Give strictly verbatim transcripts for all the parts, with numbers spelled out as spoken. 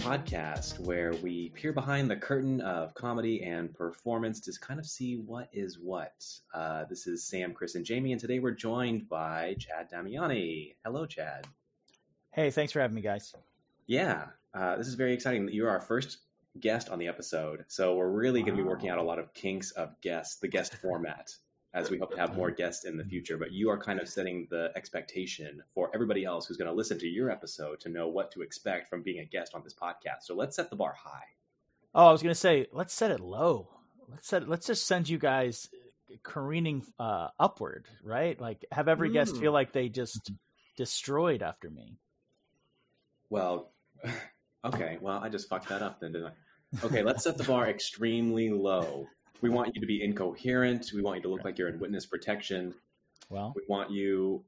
podcast where we peer behind the curtain of comedy and performance to kind of see what is what. Uh, this is Sam, Chris, and Jamie, and today we're joined by Chad Damiani. Hello, Chad. Hey, thanks for having me, guys. Yeah, uh, this is very exciting. You're our first guest on the episode, so we're really going to be working out a lot of kinks of guests, the guest format, as we hope to have more guests in the future. But you are kind of setting the expectation for everybody else who's going to listen to your episode to know what to expect from being a guest on this podcast. So let's set the bar high. Oh, I was going to say, let's set it low. Let's set. Let's just send you guys careening uh, upward, right? Like have every mm. guest feel like they just destroyed after me. Well, okay. Well, I just fucked that up then, didn't I? Okay, let's set the bar extremely low. We want you to be incoherent. We want you to look like you're in witness protection. Well, we want you.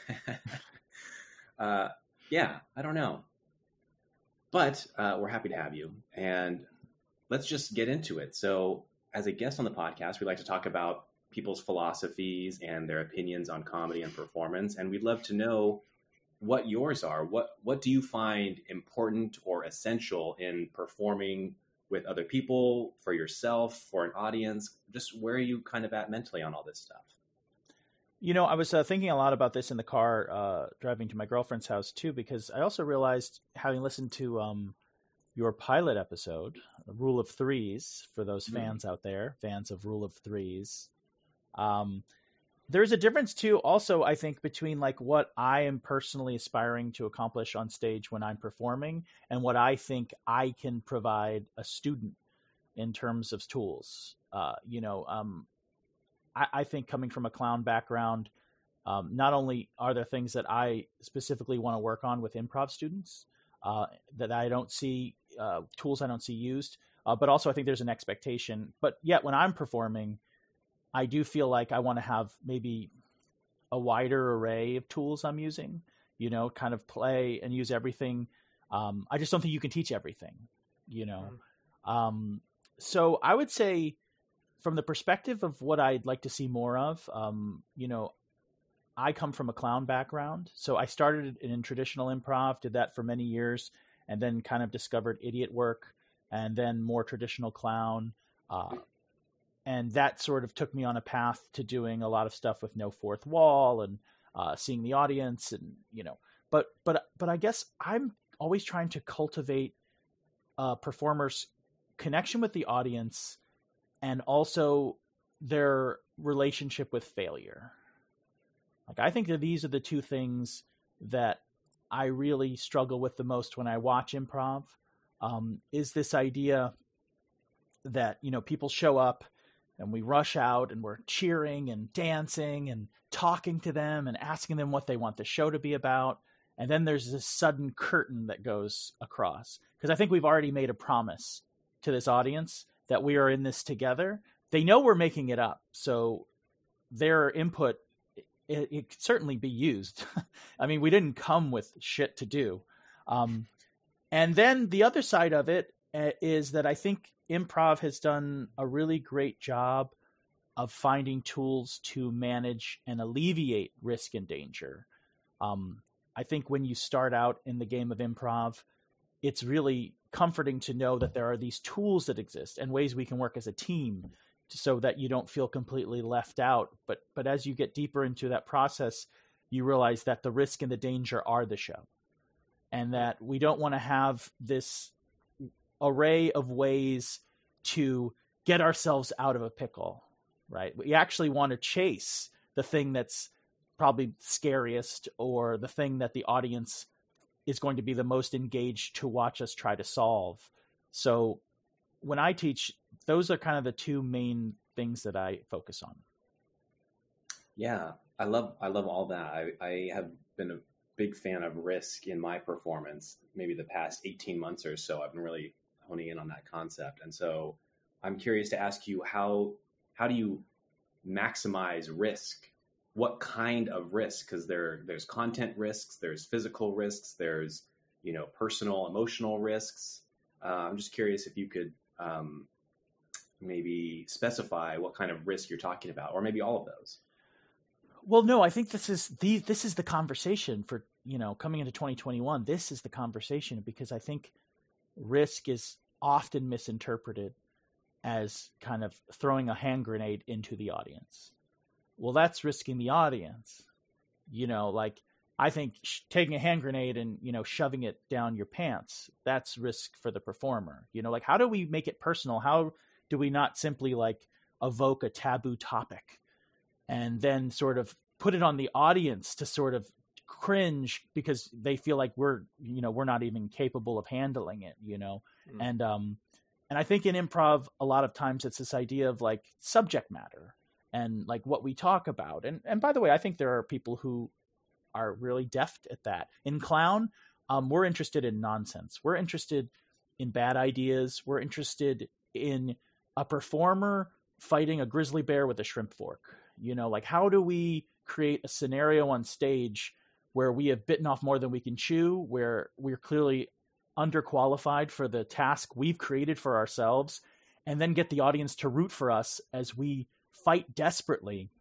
uh, yeah, I don't know. But uh, we're happy to have you. And let's just get into it. So as a guest on the podcast, we like to talk about people's philosophies and their opinions on comedy and performance. And we'd love to know what yours are. What, what do you find important or essential in performing with other people, for yourself, for an audience? Just where are you kind of at mentally on all this stuff? You know, I was uh, thinking a lot about this in the car uh, driving to my girlfriend's house too, because I also realized, having listened to um, your pilot episode, Rule of Threes, for those fans mm. out there, fans of Rule of Threes, um, there's a difference too, also, I think, between like what I am personally aspiring to accomplish on stage when I'm performing and what I think I can provide a student in terms of tools. Uh, you know, um, I, I think coming from a clown background, um, not only are there things that I specifically want to work on with improv students uh, that I don't see, uh, tools I don't see used, uh, but also I think there's an expectation. But yet when I'm performing, I do feel like I want to have maybe a wider array of tools I'm using, you know, kind of play and use everything. Um, I just don't think you can teach everything, you know. Mm. Um, so I would say from the perspective of what I'd like to see more of, um, you know, I come from a clown background. So I started in traditional improv, did that for many years, and then kind of discovered idiot work and then more traditional clown. Uh, And that sort of took me on a path to doing a lot of stuff with no fourth wall and uh, seeing the audience, and you know. But but but I guess I'm always trying to cultivate uh, performers' connection with the audience, and also their relationship with failure. Like I think that these are the two things that I really struggle with the most when I watch improv. Um, is this idea that you know people show up and we rush out and we're cheering and dancing and talking to them and asking them what they want the show to be about. And then there's this sudden curtain that goes across. Because I think we've already made a promise to this audience that we are in this together. They know we're making it up. So their input, it, it could certainly be used. I mean, we didn't come with shit to do. Um, and then the other side of it uh, is that I think improv has done a really great job of finding tools to manage and alleviate risk and danger. Um, I think when you start out in the game of improv, it's really comforting to know that there are these tools that exist and ways we can work as a team so that you don't feel completely left out. But, but as you get deeper into that process, you realize that the risk and the danger are the show, and that we don't want to have this array of ways to get ourselves out of a pickle, right? We actually want to chase the thing that's probably scariest, or the thing that the audience is going to be the most engaged to watch us try to solve. So when I teach, those are kind of the two main things that I focus on. Yeah, I love, I love all that. I, I have been a big fan of risk in my performance. Maybe the past eighteen months or so, I've been really honing in on that concept. And so I'm curious to ask you, how, how do you maximize risk? What kind of risk? Because there, there's content risks, there's physical risks, there's, you know, personal, emotional risks. Uh, I'm just curious if you could um, maybe specify what kind of risk you're talking about, or maybe all of those. Well, no, I think this is the, this is the conversation for, you know, coming into twenty twenty-one. This is the conversation, because I think risk is often misinterpreted as kind of throwing a hand grenade into the audience. Well, that's risking the audience. You know, like I think sh- taking a hand grenade and, you know, shoving it down your pants, that's risk for the performer. You know, like how do we make it personal? How do we not simply like evoke a taboo topic and then sort of put it on the audience to sort of cringe because they feel like we're, you know, we're not even capable of handling it, you know? Mm. And, um, and I think in improv, a lot of times it's this idea of like subject matter and like what we talk about. And, and by the way, I think there are people who are really deft at that. In clown, um, we're interested in nonsense. We're interested in bad ideas. We're interested in a performer fighting a grizzly bear with a shrimp fork. You know, like how do we create a scenario on stage where we have bitten off more than we can chew, where we're clearly underqualified for the task we've created for ourselves, and then get the audience to root for us as we fight desperately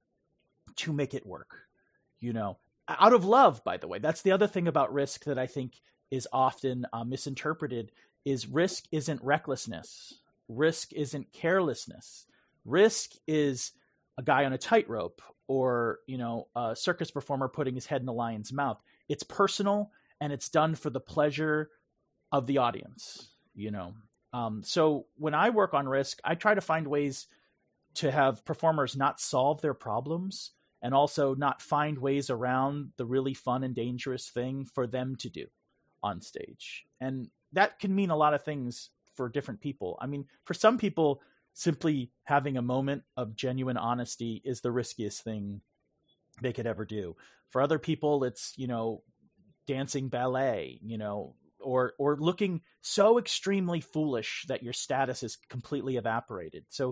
to make it work, you know, out of love, by the way. That's the other thing about risk that I think is often uh, misinterpreted is risk isn't recklessness. Risk isn't carelessness. Risk is a guy on a tightrope or, you know, a circus performer putting his head in a lion's mouth. It's personal and it's done for the pleasure of the audience, you know? Um, so when I work on risk, I try to find ways to have performers not solve their problems and also not find ways around the really fun and dangerous thing for them to do on stage. And that can mean a lot of things for different people. I mean, for some people, simply having a moment of genuine honesty is the riskiest thing they could ever do. For other people, it's, you know, dancing ballet, you know, or or looking so extremely foolish that your status is completely evaporated. So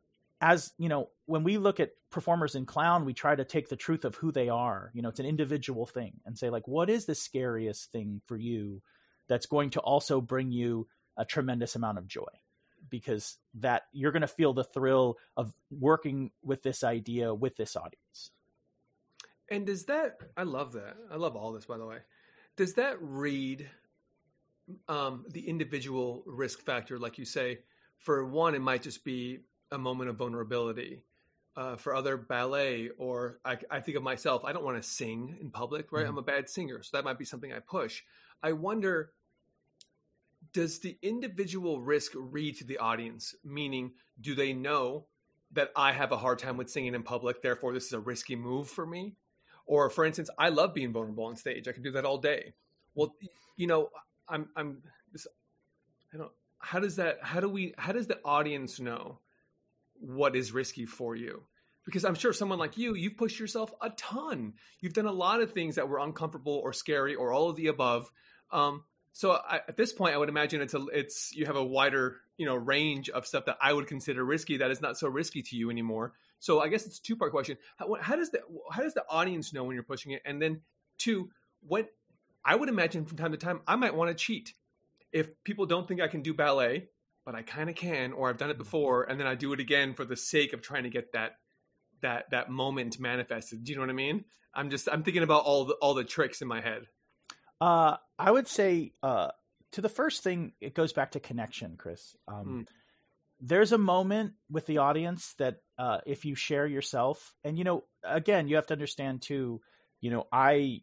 as, you know, when we look at performers in clown, we try to take the truth of who they are. You know, it's an individual thing and say like, what is the scariest thing for you that's going to also bring you a tremendous amount of joy? Because that you're going to feel the thrill of working with this idea with this audience. And does that, I love that. I love all this, by the way. Does that read um, the individual risk factor? Like you say, for one, it might just be a moment of vulnerability. Uh, for other, ballet, or I, I think of myself, I don't want to sing in public, right? Mm-hmm. I'm a bad singer. So that might be something I push. I wonder, does the individual risk read to the audience? Meaning, do they know that I have a hard time with singing in public, therefore this is a risky move for me? Or for instance, I love being vulnerable on stage. I can do that all day. Well, you know, I'm, I'm, this, I don't, how does that, how do we, how does the audience know what is risky for you? Because I'm sure someone like you, you've pushed yourself a ton. You've done a lot of things that were uncomfortable or scary or all of the above. Um, So I, at this point, I would imagine it's a, it's you have a wider, you know, range of stuff that I would consider risky that is not so risky to you anymore. So I guess it's a two part question. How, how does the how does the audience know when you're pushing it? And then two, what I would imagine from time to time, I might want to cheat if people don't think I can do ballet, but I kind of can, or I've done it before, and then I do it again for the sake of trying to get that that that moment manifested. Do you know what I mean? I'm just I'm thinking about all the all the tricks in my head. Uh, I would say uh, to the first thing, it goes back to connection, Chris. Um, mm. There's a moment with the audience that uh, if you share yourself, and, you know, again, you have to understand too, you know, I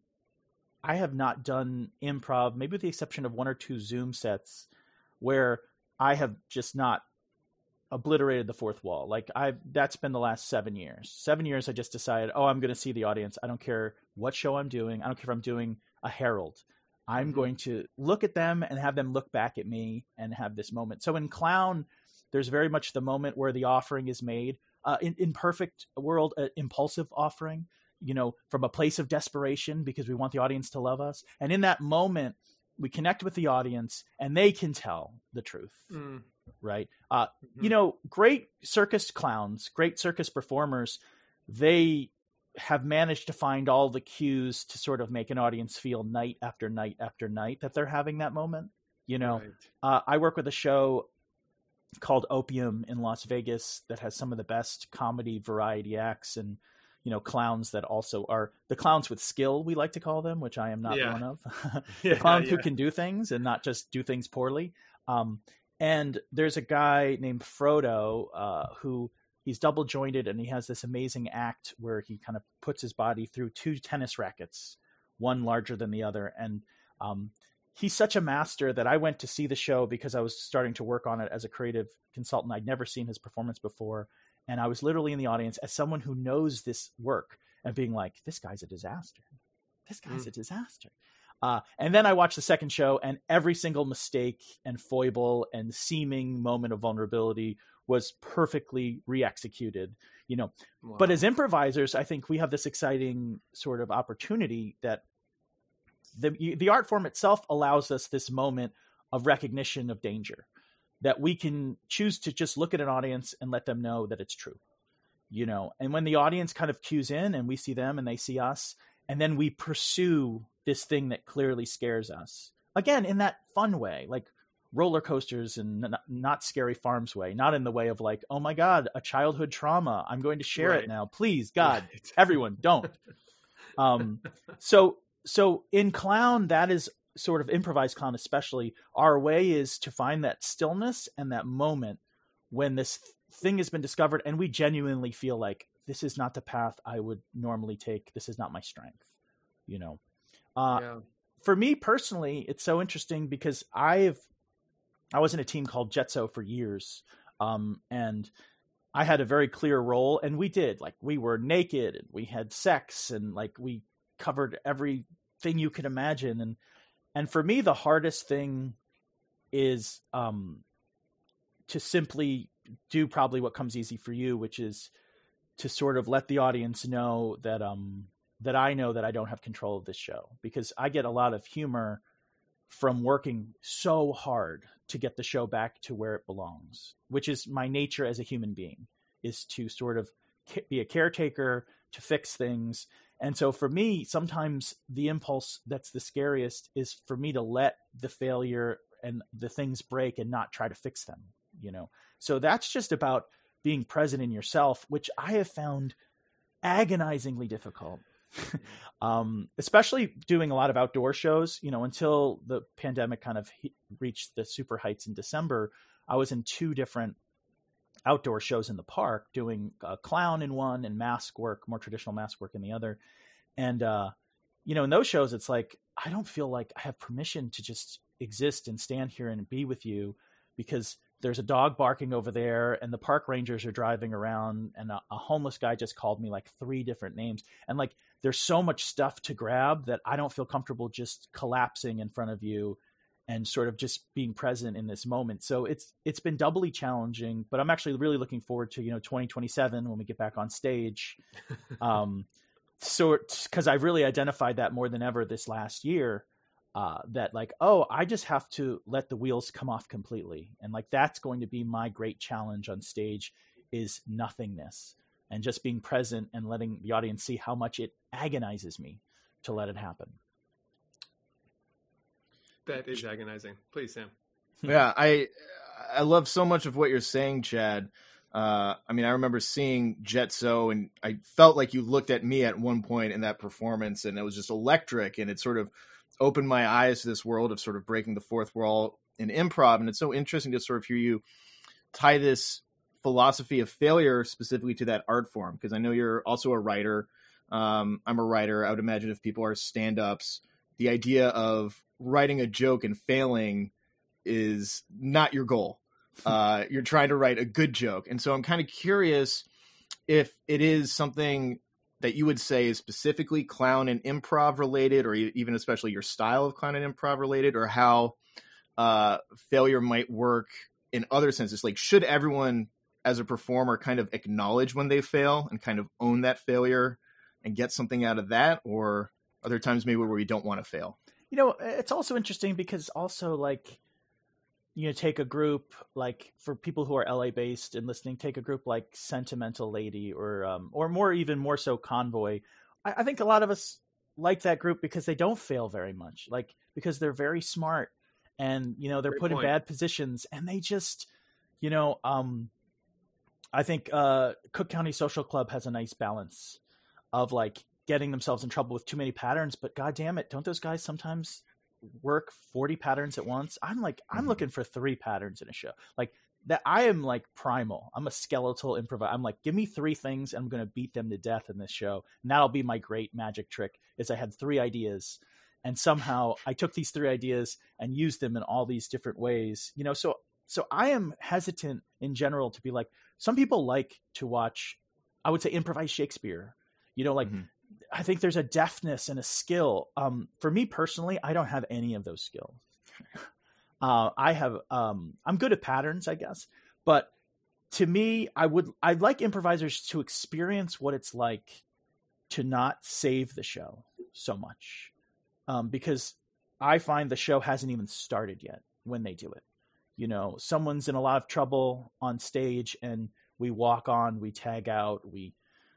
I have not done improv, maybe with the exception of one or two Zoom sets where I have just not obliterated the fourth wall. Like I've, that's been the last seven years. Seven years I just decided, oh, I'm going to see the audience. I don't care what show I'm doing. I don't care if I'm doing a Herald. I'm mm-hmm. going to look at them and have them look back at me and have this moment. So in clown, there's very much the moment where the offering is made. Uh, in, in perfect world, uh, impulsive offering, you know, from a place of desperation because we want the audience to love us. And in that moment, we connect with the audience and they can tell the truth. Mm. Right. Uh, mm-hmm. You know, great circus clowns, great circus performers, they have managed to find all the cues to sort of make an audience feel night after night after night that they're having that moment. You know, right. uh, I work with a show called Opium in Las Vegas that has some of the best comedy variety acts and, you know, clowns that also are the clowns with skill, we like to call them, which I am not yeah. one of. the yeah, clowns yeah. who can do things and not just do things poorly. Um, and there's a guy named Frodo uh, who he's double jointed, and he has this amazing act where he kind of puts his body through two tennis rackets, one larger than the other. And um, he's such a master that I went to see the show because I was starting to work on it as a creative consultant. I'd never seen his performance before. And I was literally in the audience as someone who knows this work and being like, this guy's a disaster. This guy's mm. a disaster. Uh, and then I watched the second show, and every single mistake and foible and seeming moment of vulnerability was perfectly re-executed, you know. Wow. But as improvisers, I think we have this exciting sort of opportunity that the the art form itself allows us this moment of recognition of danger, that we can choose to just look at an audience and let them know that it's true, you know. And when the audience kind of cues in and we see them and they see us, and then we pursue this thing that clearly scares us, again, in that fun way, like roller coasters and not Scary Farms way, not in the way of like, oh my God, a childhood trauma, I'm going to share right. it now. Please, God, right. everyone don't. Um, so, so in clown, that is sort of improvised clown, especially our way is to find that stillness and that moment when this thing has been discovered. And we genuinely feel like this is not the path I would normally take. This is not my strength, you know? Uh, yeah. For me personally, it's so interesting because I've, I was in a team called Jetso for years. Um, and I had a very clear role, and we did, like, we were naked and we had sex and like, we covered everything you could imagine. And, and for me, the hardest thing is, um, to simply do probably what comes easy for you, which is to sort of let the audience know that, um, that I know that I don't have control of this show, because I get a lot of humor from working so hard to get the show back to where it belongs, which is my nature as a human being, is to sort of be a caretaker, to fix things. And so for me, sometimes the impulse that's the scariest is for me to let the failure and the things break and not try to fix them, you know? So that's just about being present in yourself, which I have found agonizingly difficult. um, especially doing a lot of outdoor shows, you know, until the pandemic kind of he- reached the super heights in December. I was in two different outdoor shows in the park, doing a clown in one and mask work, more traditional mask work in the other. And, uh, you know, in those shows, it's like, I don't feel like I have permission to just exist and stand here and be with you, because there's a dog barking over there and the park rangers are driving around, and a, a homeless guy just called me like three different names. And like, there's so much stuff to grab that I don't feel comfortable just collapsing in front of you and sort of just being present in this moment. So it's, it's been doubly challenging, but I'm actually really looking forward to, you know, twenty twenty-seven when we get back on stage. Um, so, cause I've really identified that more than ever this last year. Uh, that like, oh, I just have to let the wheels come off completely. And like, that's going to be my great challenge on stage, is nothingness and just being present and letting the audience see how much it agonizes me to let it happen. That is agonizing. Please, Sam. Yeah, I, I love so much of what you're saying, Chad. Uh, I mean, I remember seeing Jetso, and I felt like you looked at me at one point in that performance, and it was just electric, and it sort of opened my eyes to this world of sort of breaking the fourth wall in improv. And it's so interesting to sort of hear you tie this philosophy of failure specifically to that art form, because I know you're also a writer. Um, I'm a writer. I would imagine if people are stand-ups, the idea of writing a joke and failing is not your goal. Uh, you're trying to write a good joke. And so I'm kind of curious if it is something that you would say is specifically clown and improv related, or even especially your style of clown and improv related, or how uh, failure might work in other senses. Like, should everyone as a performer kind of acknowledge when they fail and kind of own that failure and get something out of that? Or are there times maybe where we don't want to fail? You know, it's also interesting because also, like, you know, take a group, like, for people who are L A based and listening, take a group like Sentimental Lady, or um, or more, even more so Convoy. I, I think a lot of us like that group because they don't fail very much, like, because they're very smart, and, you know, they're Great put point. in bad positions, and they just, you know, um, I think uh, Cook County Social Club has a nice balance of like getting themselves in trouble with too many patterns, but God damn it, don't those guys sometimes work forty patterns at once. I'm like, I'm Mhm. looking for three patterns in a show. Like that, I am like primal. I'm a skeletal improviser. I'm like, give me three things and I'm going to beat them to death in this show. And that'll be my great magic trick is I had three ideas and somehow I took these three ideas and used them in all these different ways, you know? So, so I am hesitant in general to be like, some people like to watch, I would say improvise Shakespeare, you know, like, Mhm. I think there's a deftness and a skill. Um, for me personally, I don't have any of those skills. uh, I have, um, I'm good at patterns, I guess, but to me, I would, I'd like improvisers to experience what it's like to not save the show so much. Um, because I find the show hasn't even started yet when they do it. You know, someone's in a lot of trouble on stage and we walk on, we tag out, we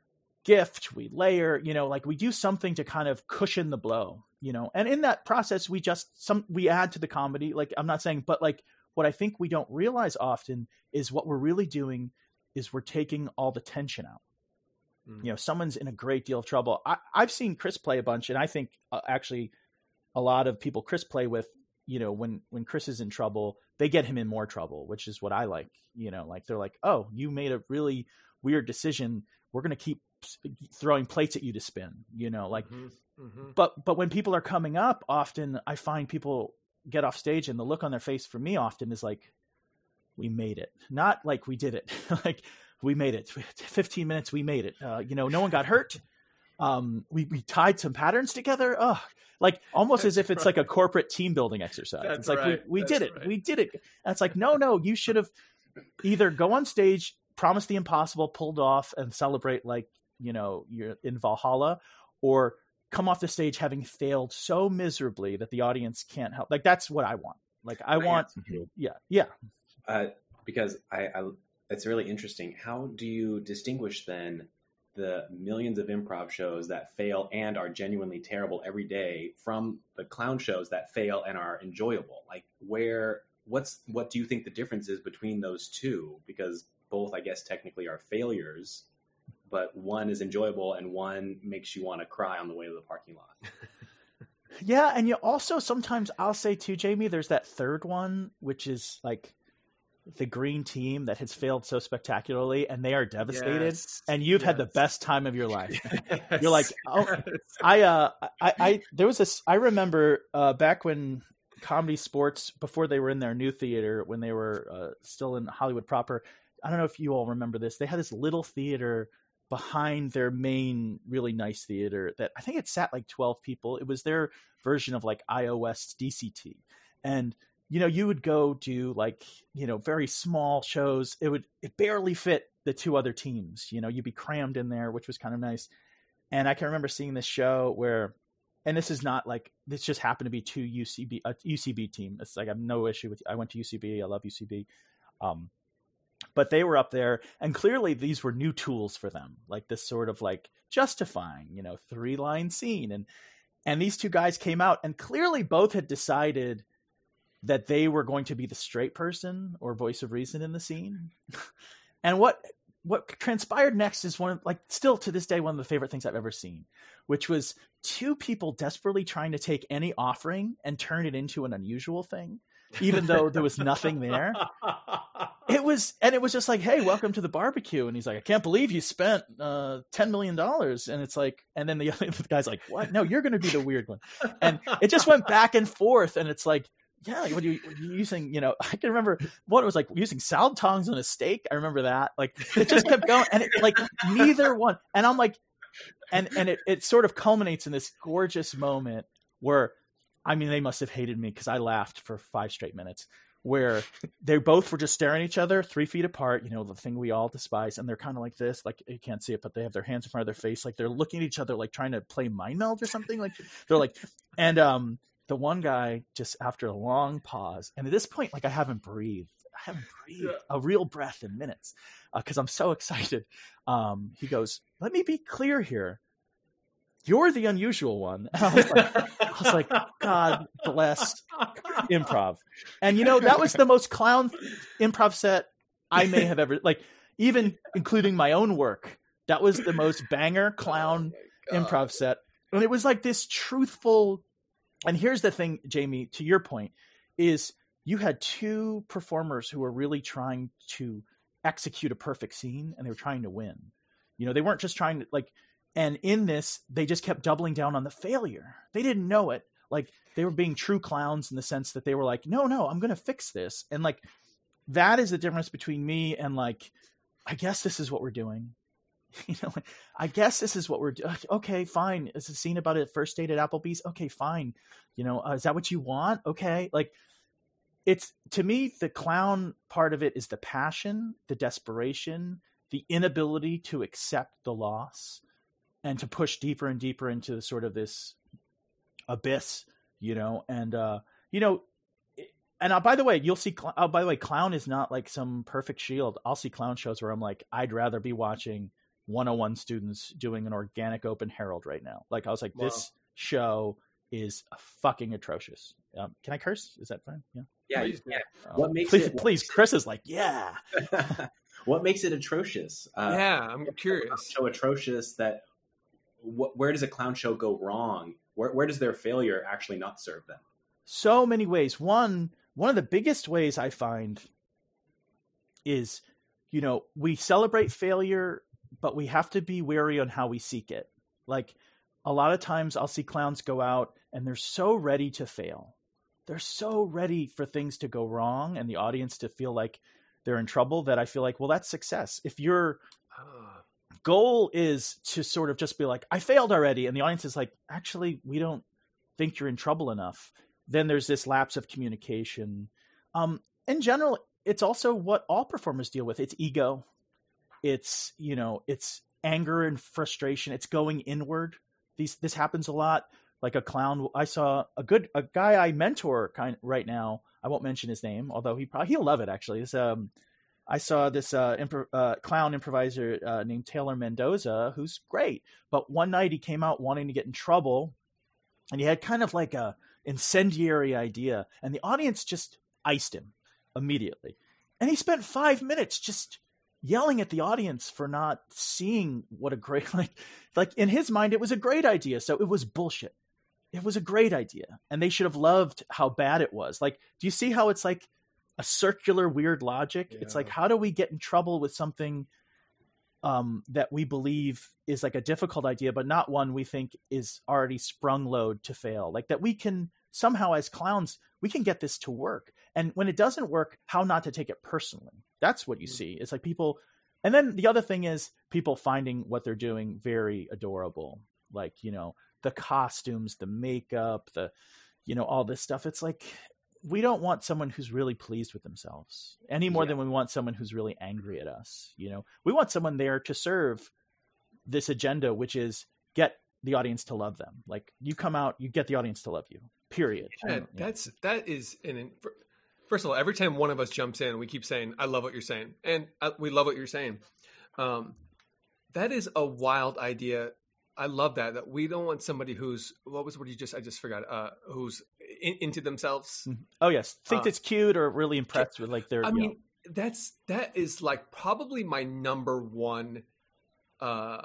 gift, we layer, you know, like we do something to kind of cushion the blow, you know, and in that process, we just, some, we add to the comedy. Like, I'm not saying, but like what I think we don't realize often is what we're really doing is we're taking all the tension out. Mm. You know, someone's in a great deal of trouble. I, I've seen Chris play a bunch, and I think uh, actually a lot of people Chris play with, you know, when, when Chris is in trouble, they get him in more trouble, which is what I like, you know, like they're like, oh, you made a really weird decision. We're going to keep throwing plates at you to spin, you know, like, mm-hmm. Mm-hmm. but, but when people are coming up, often I find people get off stage and the look on their face for me often is like, we made it. Not like we did it. Like we made it. fifteen minutes, we made it. Uh, you know, no one got hurt. Um, we, we tied some patterns together. Oh, like almost That's as if it's right. like a corporate team building exercise. That's it's like, right. we, we That's did it. right. We did it. And it's like, no, no, you should have either go on stage, promise the impossible, pulled off and celebrate like, you know, you're in Valhalla, or come off the stage having failed so miserably that the audience can't help. Like, that's what I want. Like, I Can I want, ask you? yeah, yeah. Uh, because I, I, it's really interesting. How do you distinguish then the millions of improv shows that fail and are genuinely terrible every day from the clown shows that fail and are enjoyable? Like, where, what's, what do you think the difference is between those two? Because both, I guess, technically are failures, but one is enjoyable and one makes you want to cry on the way to the parking lot. Yeah. And you also, sometimes I'll say too, Jamie, there's that third one, which is like the green team that has failed so spectacularly and they are devastated. Yes. And you've yes. had the best time of your life. Yes. You're like, oh, Yes. I, uh, I, I, there was this, I remember, uh, back when Comedy Sports, before they were in their new theater, when they were, uh, still in Hollywood proper. I don't know if you all remember this. They had this little theater behind their main really nice theater that I think it sat like twelve people. It was their version of like iOS D C T. And, you know, you would go do like, you know, very small shows. It would, it barely fit the two other teams, you know, you'd be crammed in there, which was kind of nice. And I can remember seeing this show where, and this is not like, this just happened to be two U C B, a U C B team. It's like, I have no issue with, I went to U C B. I love U C B. Um, But they were up there and clearly these were new tools for them, like this sort of like justifying, you know, three line scene. And, and these two guys came out and clearly both had decided that they were going to be the straight person or voice of reason in the scene. And what, what transpired next is one of like, still to this day, one of the favorite things I've ever seen, which was two people desperately trying to take any offering and turn it into an unusual thing, even though there was nothing there. It was, and it was just like, hey, welcome to the barbecue. And he's like, I can't believe you spent uh, ten million dollars. And it's like, and then the other guy's like, what? No, you're going to be the weird one. And it just went back and forth. And it's like, yeah, like, what are you, what are you using? You know, I can remember what it was like using salad tongs on a steak. I remember that. Like, it just kept going. And it, like, neither one. And I'm like, and, and it, it sort of culminates in this gorgeous moment where, I mean, they must have hated me because I laughed for five straight minutes, where they both were just staring at each other three feet apart, you know, the thing we all despise. And they're kind of like this, like you can't see it, but they have their hands in front of their face. Like they're looking at each other, like trying to play mind meld or something. Like they're like, and um, the one guy just after a long pause. And at this point, like I haven't breathed, I haven't breathed yeah. a real breath in minutes uh, cause I'm so excited. Um, he goes, let me be clear here. You're the unusual one. And I was like, I was like, God bless improv. And you know, that was the most clown improv set I may have ever, like, even including my own work. That was the most banger clown oh improv set. And it was like this truthful, And here's the thing, Jamie, to your point, is you had two performers who were really trying to execute a perfect scene, and they were trying to win. You know, they weren't just trying to like, and in this, they just kept doubling down on the failure. They didn't know it. Like, they were being true clowns in the sense that they were like, no, no, I'm going to fix this. And like, that is the difference between me and like, I guess this is what we're doing. You know, like, I guess this is what we're doing. Okay, fine. Is a scene about a first date at Applebee's? Okay, fine. You know, uh, is that what you want? Okay. Like, it's, to me, the clown part of it is the passion, the desperation, the inability to accept the loss and to push deeper and deeper into sort of this abyss, you know, and, uh, you know, and uh, by the way, you'll see, oh, by the way, clown is not like some perfect shield. I'll see clown shows where I'm like, I'd rather be watching one oh one students doing an organic open Herald right now. Like, I was like, wow. This show is fucking atrocious. Um, can I curse? Is that fine? Yeah. Yeah. yeah. Um, what makes please, it, what please, makes Chris it, is like, yeah. What makes it atrocious? Uh, yeah. I'm curious. So atrocious that wh- where does a clown show go wrong? Where, where does their failure actually not serve them? So many ways. One, one of the biggest ways I find is, you know, we celebrate failure, but we have to be wary on how we seek it. Like, a lot of times I'll see clowns go out and they're so ready to fail. They're so ready for things to go wrong and the audience to feel like they're in trouble that I feel like, well, that's success. If your goal is to sort of just be like, I failed already, and the audience is like, actually, we don't think you're in trouble enough, then there's this lapse of communication. Um, in general, it's also what all performers deal with. It's ego. It's, you know, it's anger and frustration. It's going inward. These, this happens a lot. Like a clown, I saw a good, a guy I mentor kind of right now. I won't mention his name, although he probably, he'll love it actually. It's, um, I saw this uh, impro- uh, clown improviser uh, named Taylor Mendoza, who's great. But one night he came out wanting to get in trouble, and he had kind of like a incendiary idea, and the audience just iced him immediately. And he spent five minutes just yelling at the audience for not seeing what a great, like, like in his mind, it was a great idea. So it was bullshit. It was a great idea. And they should have loved how bad it was. Like, do you see how it's like a circular weird logic? Yeah. It's like, how do we get in trouble with something um, that we believe is like a difficult idea, but not one we think is already sprung load to fail? Like, that we can somehow, as clowns, we can get this to work. And when it doesn't work, how not to take it personally. That's what you mm-hmm. see. It's like people, and then the other thing is people finding what they're doing very adorable. Like, you know, the costumes, the makeup, the, you know, all this stuff. It's like, we don't want someone who's really pleased with themselves any more yeah. than we want someone who's really angry at us. You know, we want someone there to serve this agenda, which is get the audience to love them. Like, you come out, you get the audience to love you, period. Yeah, that's, that is an, first of all, every time one of us jumps in, we keep saying, I love what you're saying. And I, we love what you're saying. Um, that is a wild idea. I love that, that we don't want somebody who's, what was what you just, I just forgot, uh, who's in, into themselves. Oh yes. Think uh, it's cute or really impressed with like their, I mean, know. that's, that is like probably my number one, uh,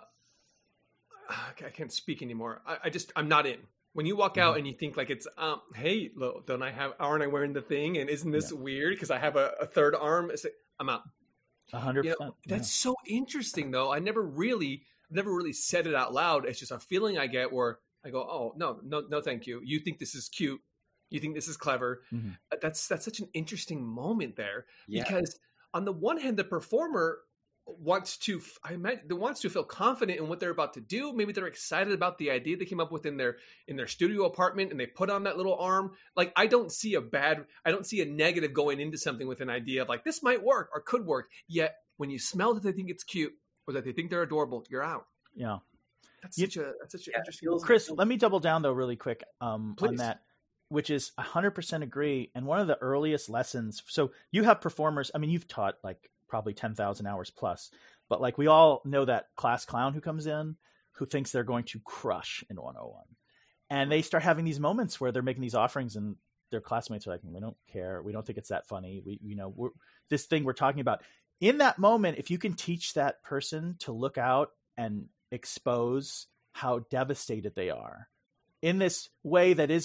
I can't speak anymore. I, I just, I'm not in. When you walk out mm-hmm. and you think like it's, um, hey, look, don't I have, aren't I wearing the thing? And isn't this yeah. weird? Because I have a, a third arm. It's like, I'm out. A hundred percent. You know, that's so interesting though. I never really, never really said it out loud. It's just a feeling I get where I go, oh no, no, no, thank you. You think this is cute. You think this is clever. Mm-hmm. That's, that's such an interesting moment there yeah. because on the one hand, the performer wants to, I imagine, wants to feel confident in what they're about to do. Maybe they're excited about the idea they came up with in their, in their studio apartment and they put on that little arm. Like, I don't see a bad, I don't see a negative going into something with an idea of like, this might work or could work. Yet when you smell that they think it's cute or that they think they're adorable, you're out. Yeah. That's such a, that's such an yeah, interesting. Chris, let me double down though really quick um, Please. on that, which is a hundred percent agree. And one of the earliest lessons, so you have performers, I mean, you've taught like probably ten thousand hours plus, but like we all know that class clown who comes in, who thinks they're going to crush in one oh one. And they start having these moments where they're making these offerings and their classmates are like, we don't care. We don't think it's that funny. We, you know, we're, this thing we're talking about. In that moment, if you can teach that person to look out and expose how devastated they are in this way that isn't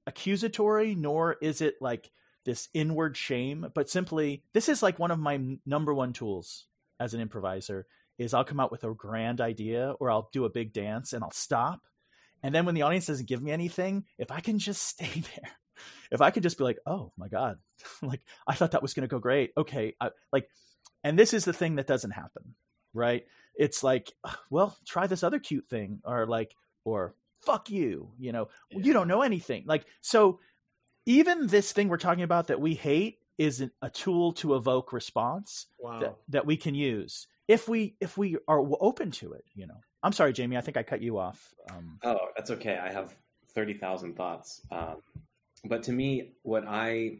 accusatory, nor is it like this inward shame, but simply this is like one of my number one tools as an improviser is I'll come out with a grand idea or I'll do a big dance and I'll stop. And then when the audience doesn't give me anything, if I can just stay there, if I could just be like, oh my God, like I thought that was going to go great. Okay. I, like, and this is the thing that doesn't happen, right? It's like, well, try this other cute thing or like, or fuck you, you know, yeah. You don't know anything. Like, so even this thing we're talking about that we hate is a tool to evoke response wow. that, that we can use if we, if we are open to it, you know. I'm sorry, Jamie, I think I cut you off. Um, oh, that's okay. I have thirty thousand thoughts. Um, but to me, what I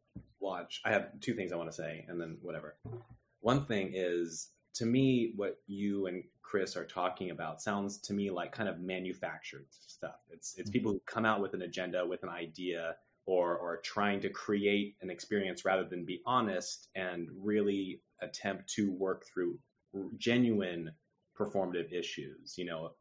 watch, I have two things I want to say and then whatever. One thing is, to me, what you and Chris are talking about sounds to me like kind of manufactured stuff. It's it's people who come out with an agenda, with an idea, or or trying to create an experience rather than be honest and really attempt to work through genuine performative issues, you know.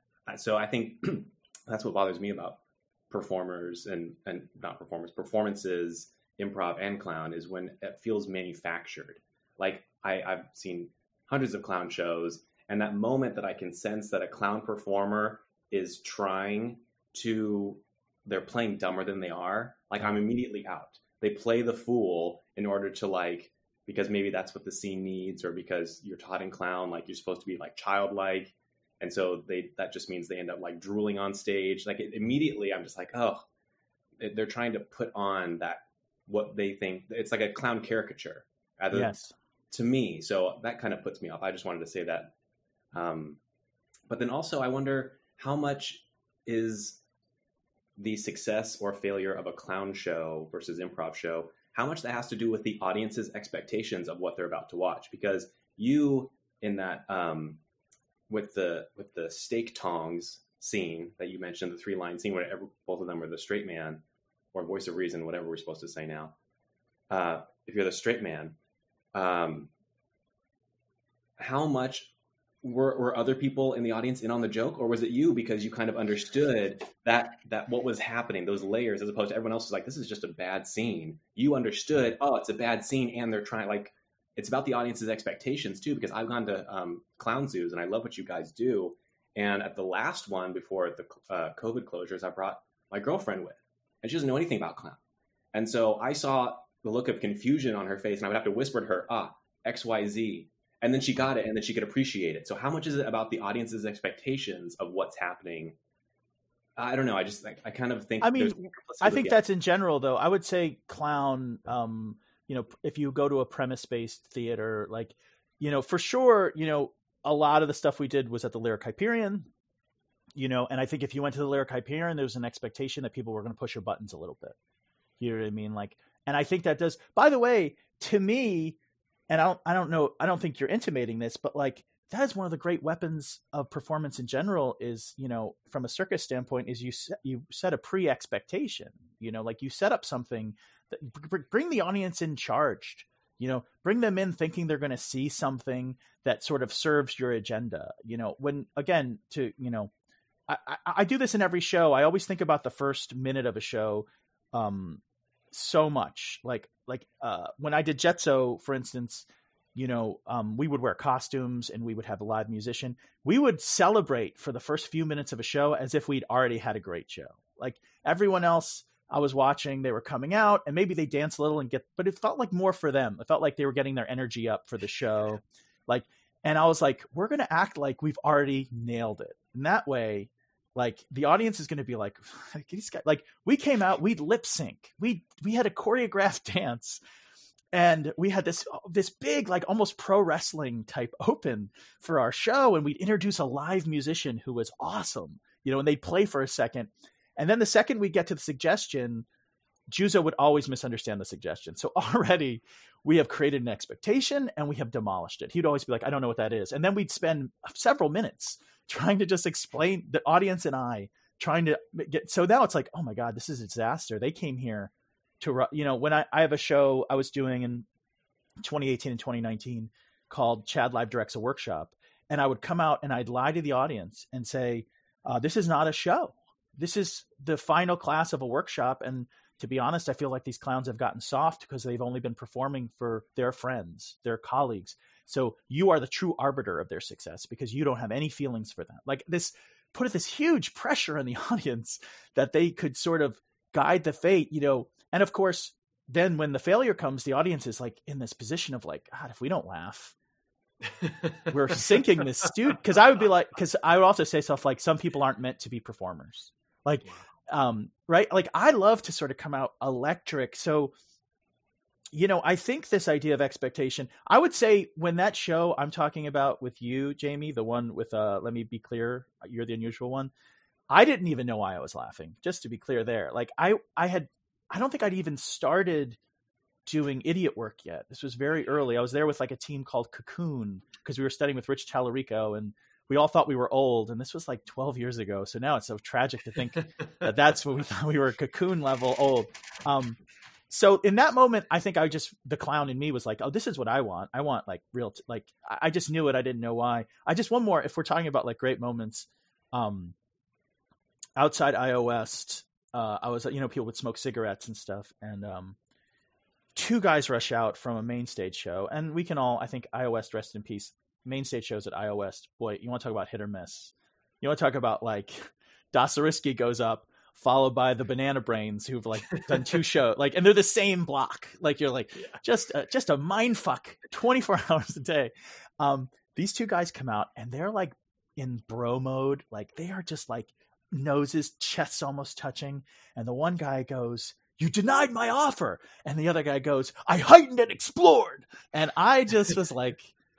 So I think that's what bothers me about performers and and not performers, performances, improv and clown, is when it feels manufactured. Like I, I've seen hundreds of clown shows, and that moment that I can sense that a clown performer is trying to, they're playing dumber than they are, like I'm immediately out. They play the fool in order to like, because maybe that's what the scene needs, or because you're taught in clown, like you're supposed to be like childlike. And so they, that just means they end up like drooling on stage. Like it, immediately I'm just like, oh, they're trying to put on that, what they think, it's like a clown caricature rather yes. to me. So that kind of puts me off. I just wanted to say that. Um, but then also I wonder how much is the success or failure of a clown show versus improv show, how much that has to do with the audience's expectations of what they're about to watch. Because you in that, um, with the, with the steak tongs scene that you mentioned, the three line scene where every, both of them are the straight man or voice of reason, whatever we're supposed to say now. Uh, if you're the straight man, um, how much were, were other people in the audience in on the joke, or was it you because you kind of understood that that what was happening, those layers, as opposed to everyone else was like, this is just a bad scene. You understood, oh, it's a bad scene, and they're trying, like, it's about the audience's expectations too, because I've gone to um, clown zoos and I love what you guys do. And at the last one before the uh, COVID closures, I brought my girlfriend with, and she doesn't know anything about clown. And so I saw the look of confusion on her face, and I would have to whisper to her, ah, X, Y, Z. And then she got it, and then she could appreciate it. So how much is it about the audience's expectations of what's happening? I don't know. I just, like, I kind of think. I mean, I think that's in general, though. I would say clown, um, you know, if you go to a premise-based theater, like, you know, for sure, you know, a lot of the stuff we did was at the Lyric Hyperion, you know, and I think if you went to the Lyric Hyperion, there was an expectation that people were going to push your buttons a little bit. You know what I mean? Like, and I think that does, by the way, to me, and I don't, I don't know, I don't think you're intimating this, but like, that is one of the great weapons of performance in general is, you know, from a circus standpoint, is you set, you set a pre-expectation, you know, like you set up something that bring the audience in charged, you know, bring them in thinking they're going to see something that sort of serves your agenda. You know, when, again, to, you know, I, I, I do this in every show. I always think about the first minute of a show um, so much. Like, like uh, when I did Jetso, for instance, you know, um, we would wear costumes and we would have a live musician. We would celebrate for the first few minutes of a show as if we'd already had a great show. Like everyone else I was watching, they were coming out and maybe they dance a little and get, but it felt like more for them. It felt like they were getting their energy up for the show. Like, and I was like, we're going to act like we've already nailed it. And that way, like the audience is going to be like, these guys, like we came out, we'd lip sync. We, we had a choreographed dance. And we had this this big, like almost pro wrestling type open for our show. And we'd introduce a live musician who was awesome, you know, and they'd play for a second. And then the second we get to the suggestion, Juzo would always misunderstand the suggestion. So already we have created an expectation and we have demolished it. He'd always be like, I don't know what that is. And then we'd spend several minutes trying to just explain, the audience and I trying to get, so now it's like, oh my God, this is a disaster. They came here to, you know, when I, I have a show I was doing in twenty eighteen and twenty nineteen called Chad Live Directs a Workshop. And I would come out and I'd lie to the audience and say, uh, this is not a show. this is the final class of a workshop. And to be honest, I feel like these clowns have gotten soft because they've only been performing for their friends, their colleagues. So you are the true arbiter of their success because you don't have any feelings for them. Like this put this huge pressure on the audience that they could sort of guide the fate, you know. And of course, then when the failure comes, the audience is like in this position of like, God, if we don't laugh, we're sinking this student. Cause I would be like, cause I would also say stuff like some people aren't meant to be performers. Like, um, right. Like I love to sort of come out electric. So, you know, I think this idea of expectation, I would say when that show I'm talking about with you, Jamie, the one with, uh, let me be clear, You're the Unusual One. I didn't even know why I was laughing, just to be clear there. Like I, I had, I don't think I'd even started doing idiot work yet. This was very early. I was there with like a team called Cocoon because we were studying with Rich Tallarico and we all thought we were old. And this was like twelve years ago. So now it's so tragic to think that that's what we thought we were Cocoon level old. Um, so in that moment, I think I just, the clown in me was like, oh, this is what I want. I want like real, t- like, I just knew it. I didn't know why. I just, one more, if we're talking about like great moments, um, outside I O West, uh, I was, you know, people would smoke cigarettes and stuff. And, um, two guys rush out from a main stage show, and we can all, I think, I O West, rest in peace. Main stage shows at I O West, boy, you want to talk about hit or miss. You want to talk about like Dostoevsky goes up, followed by the Banana Brains, who've like done two shows, like, and they're the same block. Like you're like yeah. just uh, just a mind fuck, twenty-four hours a day. Um, these two guys come out, and they're like in bro mode, like they are just like noses, chests almost touching, and the one guy goes, "You denied my offer." And the other guy goes, "I heightened and explored." And I just was like,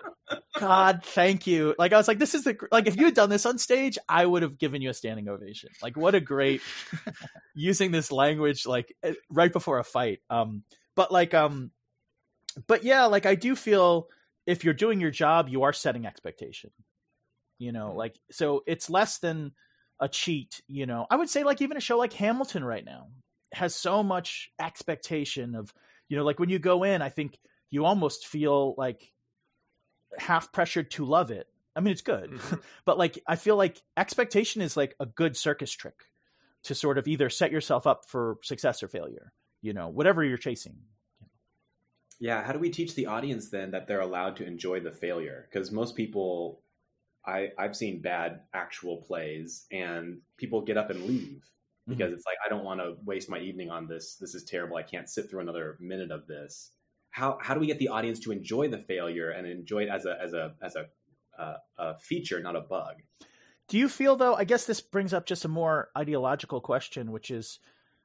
God, thank you. Like, I was like, this is the, like, if you had done this on stage, I would have given you a standing ovation. Like, what a great using this language, like right before a fight. Um, but like, um, but yeah, like I do feel if you're doing your job, you are setting expectation, you know, like, so it's less than a cheat, you know. I would say like even a show like Hamilton right now has so much expectation of, you know, like when you go in, I think you almost feel like half pressured to love it. I mean, it's good, mm-hmm. but like, I feel like expectation is like a good circus trick to sort of either set yourself up for success or failure, you know, whatever you're chasing. Yeah. How do we teach the audience then that they're allowed to enjoy the failure? Because most people, I, I've seen bad actual plays and people get up and leave because mm-hmm. it's like, I don't want to waste my evening on this. This is terrible. I can't sit through another minute of this. How how do we get the audience to enjoy the failure and enjoy it as a as a as a uh, a feature, not a bug? Do you feel though? I guess this brings up just a more ideological question, which is,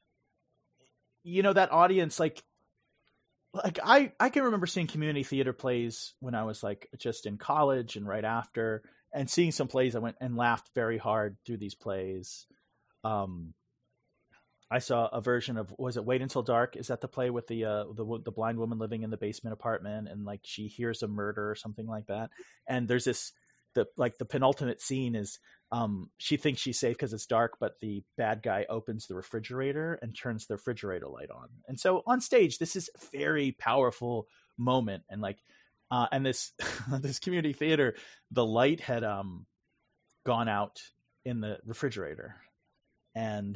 you know, that audience, like, like I I can remember seeing community theater plays when I was like just in college and right after, and seeing some plays I went and laughed very hard through these plays. Um, I saw a version of, was it Wait Until Dark? Is that the play with the, uh, the, the blind woman living in the basement apartment and like she hears a murder or something like that. And there's this, the, like the penultimate scene is, um, she thinks she's safe because it's dark, but the bad guy opens the refrigerator and turns the refrigerator light on. And so on stage, this is a very powerful moment. And like, uh, and this, this community theater, the light had, um, gone out in the refrigerator. And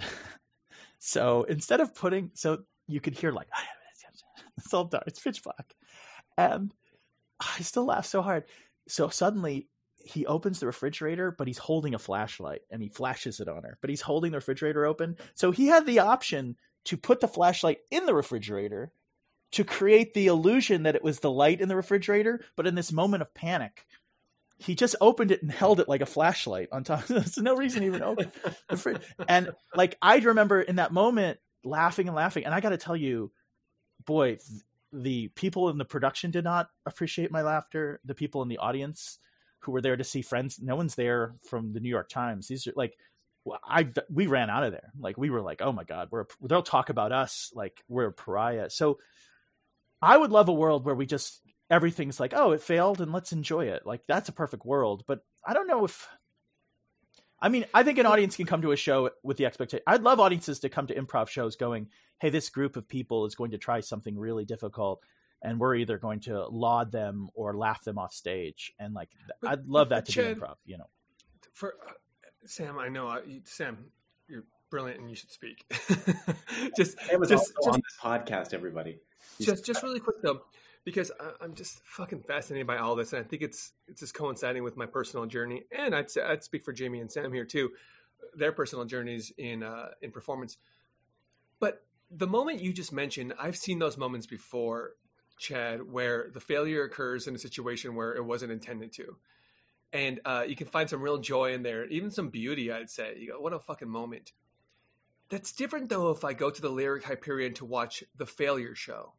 so instead of putting, so you could hear like, it's all dark, it's pitch black. And I still laugh so hard. So suddenly he opens the refrigerator, but he's holding a flashlight and he flashes it on her, but he's holding the refrigerator open. So he had the option to put the flashlight in the refrigerator to create the illusion that it was the light in the refrigerator. But in this moment of panic, he just opened it and held it like a flashlight on top. There's no reason to even open the fridge. And like, I remember in that moment laughing and laughing. And I got to tell you, boy, the people in the production did not appreciate my laughter. The people in the audience who were there to see Friends, no one's there from the New York Times. These are like, I, we ran out of there. Like, we were like, oh my God, we're, they'll talk about us. Like we're a pariah. So I would love a world where we just, everything's like, oh, it failed and let's enjoy it. Like that's a perfect world. But I don't know if, I mean, I think an audience can come to a show with the expectation. I'd love audiences to come to improv shows going, hey, this group of people is going to try something really difficult and we're either going to laud them or laugh them off stage. And like, but, I'd love that to Chad, be improv, you know. For uh, Sam, I know, uh, Sam, you're brilliant, and you should speak. just, It was just, also just, on this podcast, everybody. just, just really quick though, because I, I'm just fucking fascinated by all this, and I think it's it's just coinciding with my personal journey, and I'd say, I'd speak for Jamie and Sam here too, their personal journeys in uh, in performance. But the moment you just mentioned, I've seen those moments before, Chad, where the failure occurs in a situation where it wasn't intended to. And uh, you can find some real joy in there, even some beauty, I'd say. You go, what a fucking moment. That's different, though, if I go to the Lyric Hyperion to watch the failure show.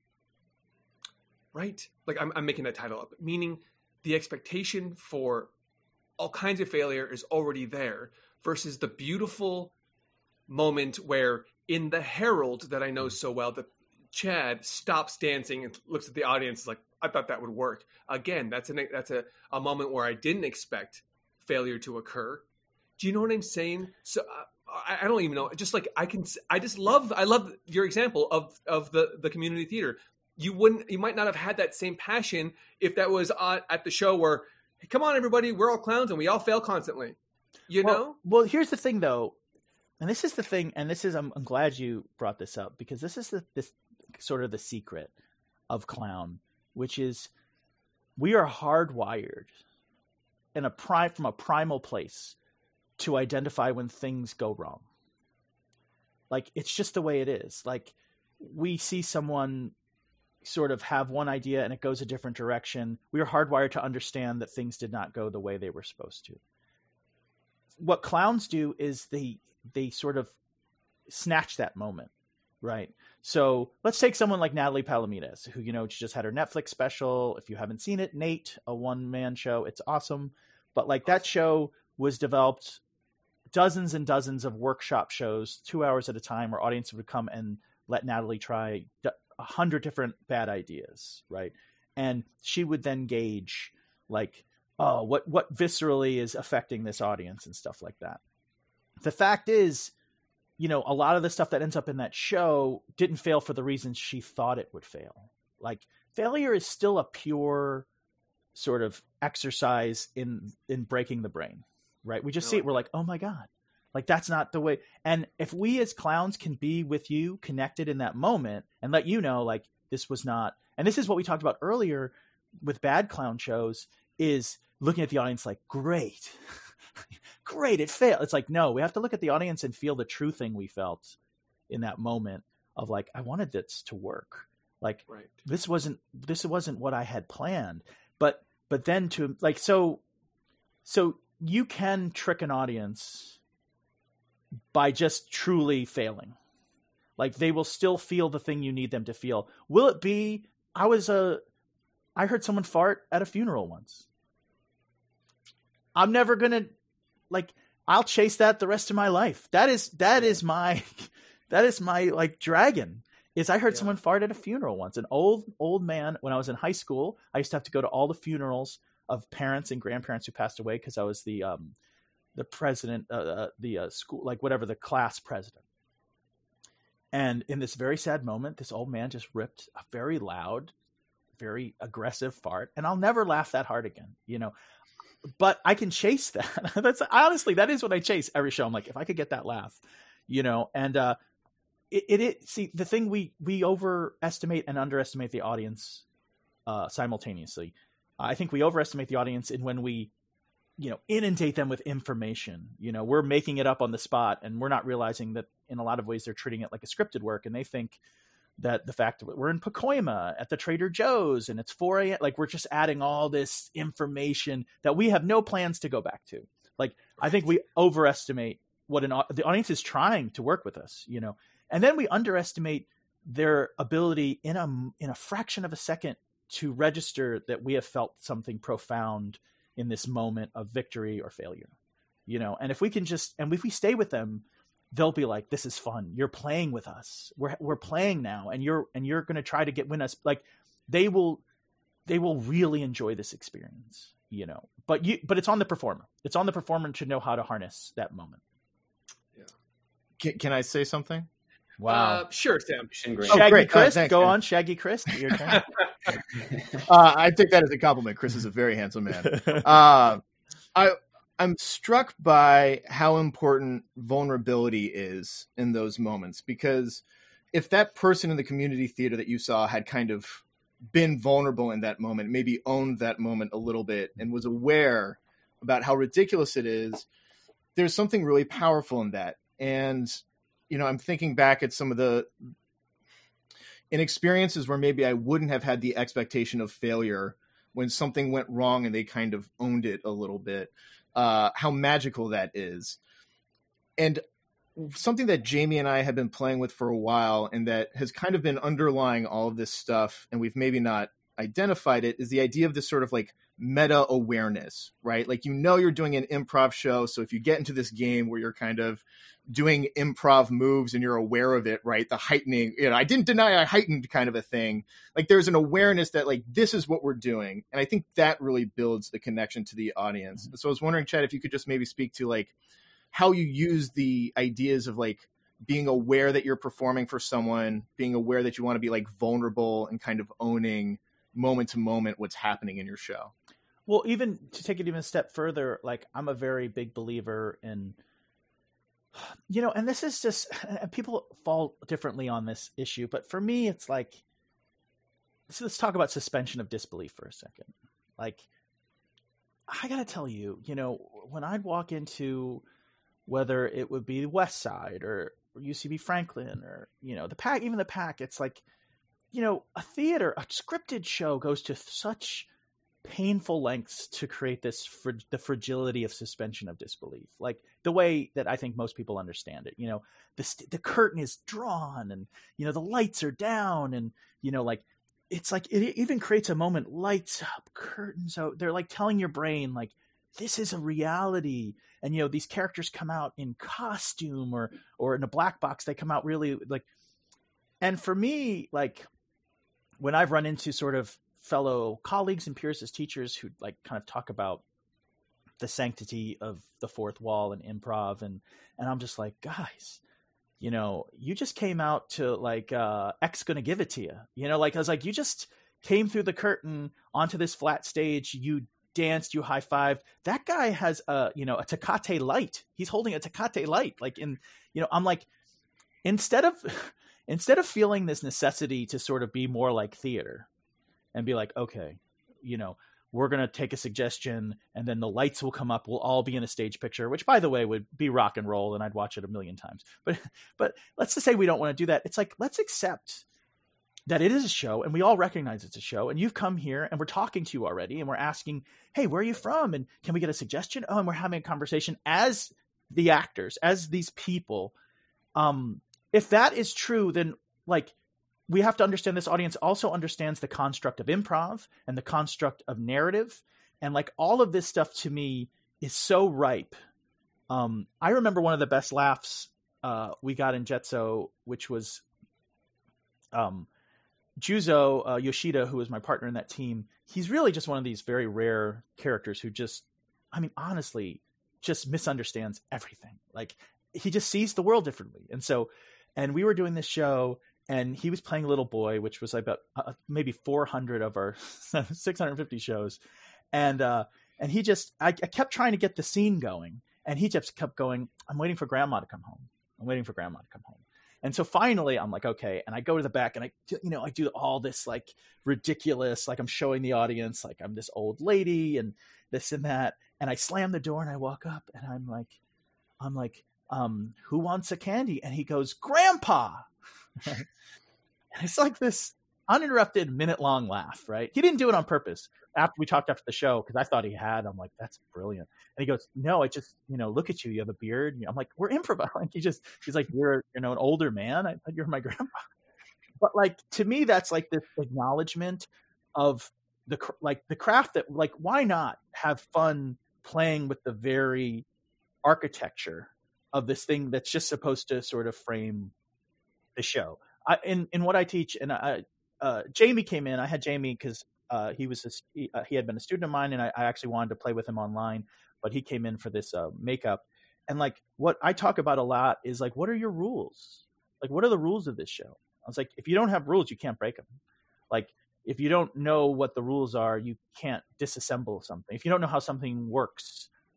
Right? Like, I'm, I'm making that title up. Meaning, the expectation for all kinds of failure is already there, versus the beautiful moment where, in the Herald that I know so well, the Chad stops dancing and looks at the audience like, I thought that would work. Again, that's an that's a, a moment where I didn't expect failure to occur. Do you know what I'm saying? So uh, I, I don't even know. Just like I can, I just love, I love your example of of the the community theater. You wouldn't, you might not have had that same passion if that was on, at the show where, hey, come on, everybody, we're all clowns and we all fail constantly. You well, know? Well, here's the thing, though, and this is the thing, and this is I'm, I'm glad you brought this up, because this is the this sort of the secret of clown, which is we are hardwired in a prime from a primal place to identify when things go wrong. Like, it's just the way it is. Like, we see someone sort of have one idea and it goes a different direction. We are hardwired to understand that things did not go the way they were supposed to. What clowns do is they they sort of snatch that moment, right? So let's take someone like Natalie Palamides, who, you know, she just had her Netflix special. If you haven't seen it, Nate, a one-man show, it's awesome. But like, that show was developed dozens and dozens of workshop shows, two hours at a time, where audiences would come and let Natalie try a hundred different bad ideas, right? And she would then gauge, like, oh, what what viscerally is affecting this audience and stuff like that. The fact is, you know, a lot of the stuff that ends up in that show didn't fail for the reasons she thought it would fail. Like, failure is still a pure sort of exercise in in breaking the brain, right? We just see it, we're like, oh my God, like, that's not the way. And if we as clowns can be with you, connected in that moment, and let you know, like, this was not, and this is what we talked about earlier with bad clown shows, is looking at the audience like, great, great, it failed. It's like, no, we have to look at the audience and feel the true thing we felt in that moment of, like, I wanted this to work. Like, right. this wasn't, this wasn't what I had planned. But, but then to, like, so, so you can trick an audience by just truly failing. Like, they will still feel the thing you need them to feel. Will it be, I was a, I heard someone fart at a funeral once. I'm never going to, like, I'll chase that the rest of my life. That is, that is my, that is my, like, dragon. Is I heard yeah. someone fart at a funeral once. An old, old man, when I was in high school, I used to have to go to all the funerals of parents and grandparents who passed away, because I was the, um, the president, uh, uh, the uh, school, like, whatever, the class president. And in this very sad moment, this old man just ripped a very loud, very aggressive fart. And I'll never laugh that hard again, you know, but I can chase that. That's honestly, that is what I chase every show. I'm like, if I could get that laugh, you know, and, uh, it, it, it see the thing we, we overestimate and underestimate the audience, uh, simultaneously. I think we overestimate the audience in when we, you know, inundate them with information. You know, we're making it up on the spot, and we're not realizing that in a lot of ways they're treating it like a scripted work. And they think that the fact that we're in Pacoima at the Trader Joe's and it's four a.m., like, we're just adding all this information that we have no plans to go back to. Like, I think we overestimate what an the audience is trying to work with us, you know, and then we underestimate their ability in a in a fraction of a second to register that we have felt something profound in this moment of victory or failure, you know. And if we can just, and if we stay with them, they'll be like, this is fun. You're playing with us. We're, we're playing now. And you're, and you're going to try to get, win us. Like, they will, they will really enjoy this experience, you know, but you, but it's on the performer. It's on the performer to know how to harness that moment. Yeah. Can, can I say something? Wow. Uh, sure, Sam. Shaggy oh, great. Chris, uh, thanks, go man. on. Shaggy Chris. Your turn. uh, I take that as a compliment. Chris is a very handsome man. Uh, I, I'm struck by how important vulnerability is in those moments, because if that person in the community theater that you saw had kind of been vulnerable in that moment, maybe owned that moment a little bit and was aware about how ridiculous it is, there's something really powerful in that. And, you know, I'm thinking back at some of the in experiences where maybe I wouldn't have had the expectation of failure when something went wrong and they kind of owned it a little bit, uh, how magical that is. And something that Jamie and I have been playing with for a while and that has kind of been underlying all of this stuff, and we've maybe not identified it, is the idea of this sort of like meta awareness, right? Like, you know, you're doing an improv show. So if you get into this game where you're kind of doing improv moves and you're aware of it, right? The heightening, you know, I didn't deny I heightened kind of a thing. Like, there's an awareness that like, this is what we're doing. And I think that really builds the connection to the audience. So I was wondering, Chad, if you could just maybe speak to like how you use the ideas of like being aware that you're performing for someone, being aware that you want to be like vulnerable and kind of owning moment to moment what's happening in your show. Well, even to take it even a step further, like, I'm a very big believer in, you know, and this is just, people fall differently on this issue, but for me, it's like, so let's talk about suspension of disbelief for a second. Like, I got to tell you, you know, when I'd walk into, whether it would be West Side or U C B Franklin or, you know, the Pack, even the Pack, it's like, you know, a theater, a scripted show goes to such painful lengths to create this, fr- the fragility of suspension of disbelief, like the way that I think most people understand it. You know, the st- the curtain is drawn and, you know, the lights are down and, you know, like, it's like, it even creates a moment, lights up, curtains out. They're like telling your brain, like, this is a reality. And, you know, these characters come out in costume or, or in a black box, they come out really like, and for me, like, when I've run into sort of fellow colleagues and peers as teachers who like kind of talk about the sanctity of the fourth wall and improv, and and I'm just like, guys, you know, you just came out to like uh X gonna give it to you, you know, like I was like, you just came through the curtain onto this flat stage, you danced, you high-fived. That guy has a, you know, a Tecate light. He's holding a Tecate light, like, in, you know, I'm like, instead of instead of feeling this necessity to sort of be more like theater and be like, okay, you know, we're going to take a suggestion and then the lights will come up. We'll all be in a stage picture, which, by the way, would be rock and roll. And I'd watch it a million times. But, but let's just say we don't want to do that. It's like, let's accept that it is a show and we all recognize it's a show. And you've come here and we're talking to you already. And we're asking, hey, where are you from? And can we get a suggestion? Oh, and we're having a conversation as the actors, as these people. Um, if that is true, then like, we have to understand this audience also understands the construct of improv and the construct of narrative. And like, all of this stuff to me is so ripe. Um, I remember one of the best laughs uh, we got in Jetso, which was um, Juzo uh, Yoshida, who was my partner in that team. He's really just one of these very rare characters who just, I mean, honestly, just misunderstands everything. Like, he just sees the world differently. And so, and we were doing this show, and he was playing a little boy, which was about uh, maybe four hundred of our six hundred fifty shows. And, uh, and he just, I, I kept trying to get the scene going, and he just kept going, I'm waiting for grandma to come home. I'm waiting for grandma to come home. And so finally I'm like, okay. And I go to the back and I, you know, I do all this like ridiculous, like I'm showing the audience, like I'm this old lady and this and that. And I slam the door and I walk up and I'm like, I'm like, um, who wants a candy? And he goes, Grandpa. And it's like this uninterrupted minute long laugh, right? He didn't do it on purpose. After we talked after the show, because I thought he had, I'm like, that's brilliant. And he goes, no, I just, you know, look at you. You have a beard. I'm like, we're improv. Like, he just, he's like, you're, you know, an older man. I thought you were my grandpa. But like, to me, that's like this acknowledgement of the, like the craft that, like, why not have fun playing with the very architecture of this thing that's just supposed to sort of frame the show. I, in, in what I teach, and I, uh, Jamie came in, I had Jamie because uh, he was, a, he, uh, he had been a student of mine and I, I actually wanted to play with him online, but he came in for this uh, makeup. And like, what I talk about a lot is like, what are your rules? Like, what are the rules of this show? I was like, if you don't have rules, you can't break them. Like, if you don't know what the rules are, you can't disassemble something. If you don't know how something works,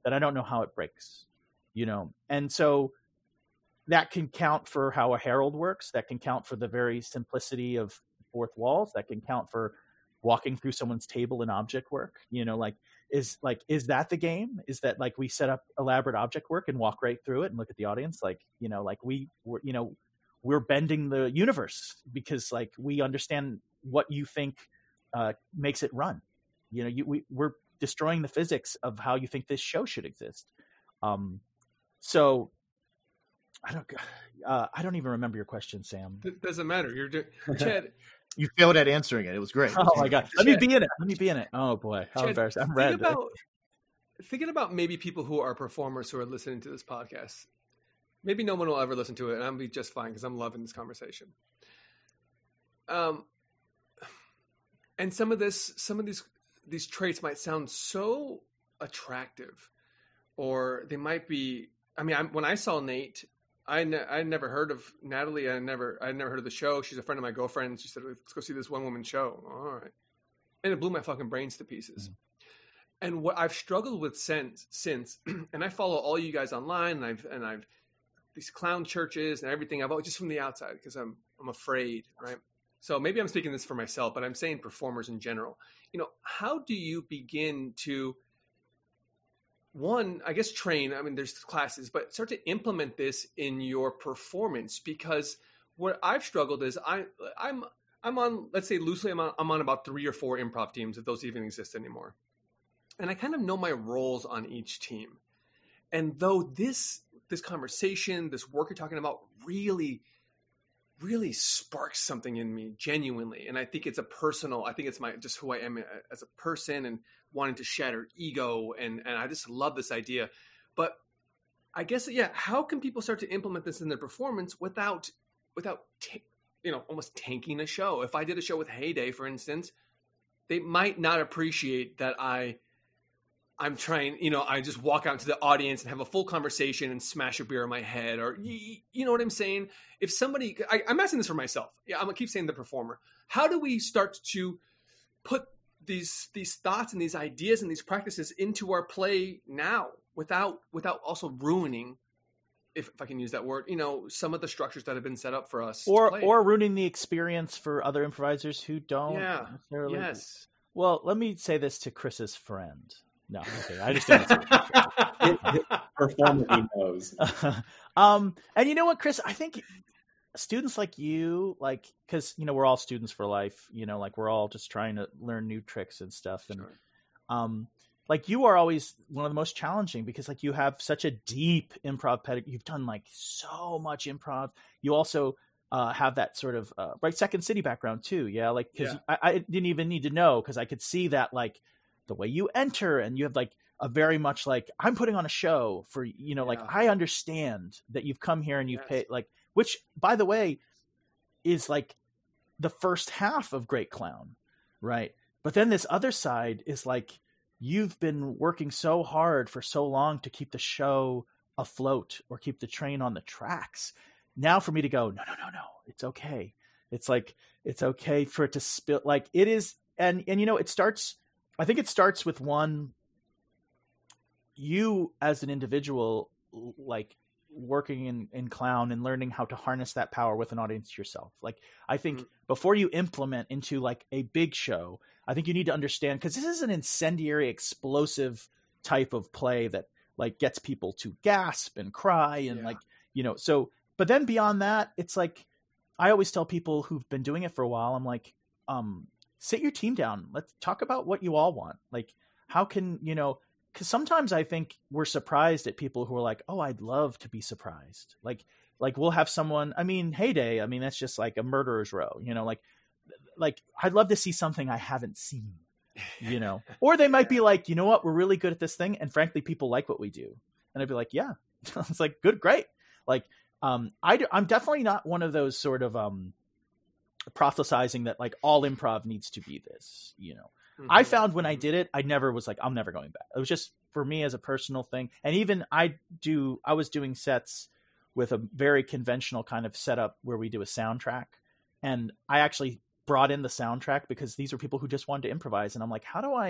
that I don't know how it breaks, you know? And so that can count for how a herald works. That can count for the very simplicity of fourth walls. That can count for walking through someone's table in object work. You know, like, is like, is that the game? Is that like we set up elaborate object work and walk right through it and look at the audience? Like, you know, like we were, you know, we're bending the universe because like we understand what you think uh, makes it run. You know, you, we, we're destroying the physics of how you think this show should exist. Um, so I don't, uh, I don't even remember your question, Sam. It doesn't matter. You're doing, Chad. You failed at answering it. It was great. Oh my God. Let Chad, me be in it. Let me be in it. Oh boy. How Chad, embarrassing. I'm red. Think about, thinking about maybe people who are performers who are listening to this podcast. Maybe no one will ever listen to it, and I'll be just fine because I'm loving this conversation. Um, and some of this, some of these, these traits might sound so attractive, or they might be. I mean, I'm, when I saw Nate, I ne- I never heard of Natalie. I never I never heard of the show. She's a friend of my girlfriend. She said, "Let's go see this one woman show." All right, and it blew my fucking brains to pieces. Mm. And what I've struggled with since, since, and I follow all you guys online, and I've and I've these clown churches and everything. I've just from the outside because I'm I'm afraid, right? So maybe I'm speaking this for myself, but I'm saying performers in general. You know, how do you begin to one, I guess, train? I mean, there's classes, but start to implement this in your performance, because what I've struggled is I I'm I'm on, let's say loosely, I'm on, I'm on about three or four improv teams, if those even exist anymore. And I kind of know my roles on each team. And though this this conversation, this work you're talking about really, really sparks something in me genuinely. And I think it's a personal, I think it's my, just who I am as a person and wanting to shatter ego. And, and I just love this idea. But I guess, yeah, how can people start to implement this in their performance without, without, t- you know, almost tanking a show? If I did a show with Heyday, for instance, they might not appreciate that I, I'm trying, you know, I just walk out into the audience and have a full conversation and smash a beer in my head, or you, you know what I'm saying? If somebody, I, I'm asking this for myself. Yeah, I'm gonna keep saying the performer. How do we start to put these these thoughts and these ideas and these practices into our play now, without without also ruining, if, if I can use that word, you know, some of the structures that have been set up for us, or to play. or ruining the experience for other improvisers who don't. Yeah. Necessarily. Yes. Well, let me say this to Chris's friend. No, okay. I just don't say performer he knows. um, and you know what, Chris? I think students like you, like, because you know we're all students for life. You know, like we're all just trying to learn new tricks and stuff. And sure. um, like you are always one of the most challenging because like you have such a deep improv pedigree. You've done like so much improv. You also uh, have that sort of uh, right Second City background too. Yeah, like because yeah. I, I didn't even need to know because I could see that like. The way you enter, and you have like a very much like I'm putting on a show for, you know, yeah. like I understand that you've come here and you've yes. paid like, which by the way is like the first half of Great Clown. Right. But then this other side is like, you've been working so hard for so long to keep the show afloat or keep the train on the tracks. Now for me to go, no, no, no, no, it's okay. It's like, it's okay for it to spill. Like it is. And, and, you know, it starts, I think it starts with one, you as an individual, like working in, in clown and learning how to harness that power with an audience yourself. Like, I think mm-hmm. before you implement into like a big show, I think you need to understand, because this is an incendiary, explosive type of play that like gets people to gasp and cry and yeah. like, you know, so, but then beyond that, it's like, I always tell people who've been doing it for a while, I'm like, um, sit your team down. Let's talk about what you all want. Like, how can, you know, because sometimes I think we're surprised at people who are like, oh, I'd love to be surprised. Like, like we'll have someone, I mean, Heyday, I mean, that's just like a murderer's row, you know, like, like I'd love to see something I haven't seen, you know, or they might be like, you know what, we're really good at this thing. And frankly, people like what we do. And I'd be like, yeah, it's like, good, great. Like, um, I, I'm definitely not one of those sort of, um, prophesizing that like all improv needs to be this, you know. Mm-hmm. I found when I did it, I never was like, I'm never going back. It was just for me as a personal thing. And even I do, I was doing sets with a very conventional kind of setup where we do a soundtrack. And I actually brought in the soundtrack because these are people who just wanted to improvise. And I'm like, how do I,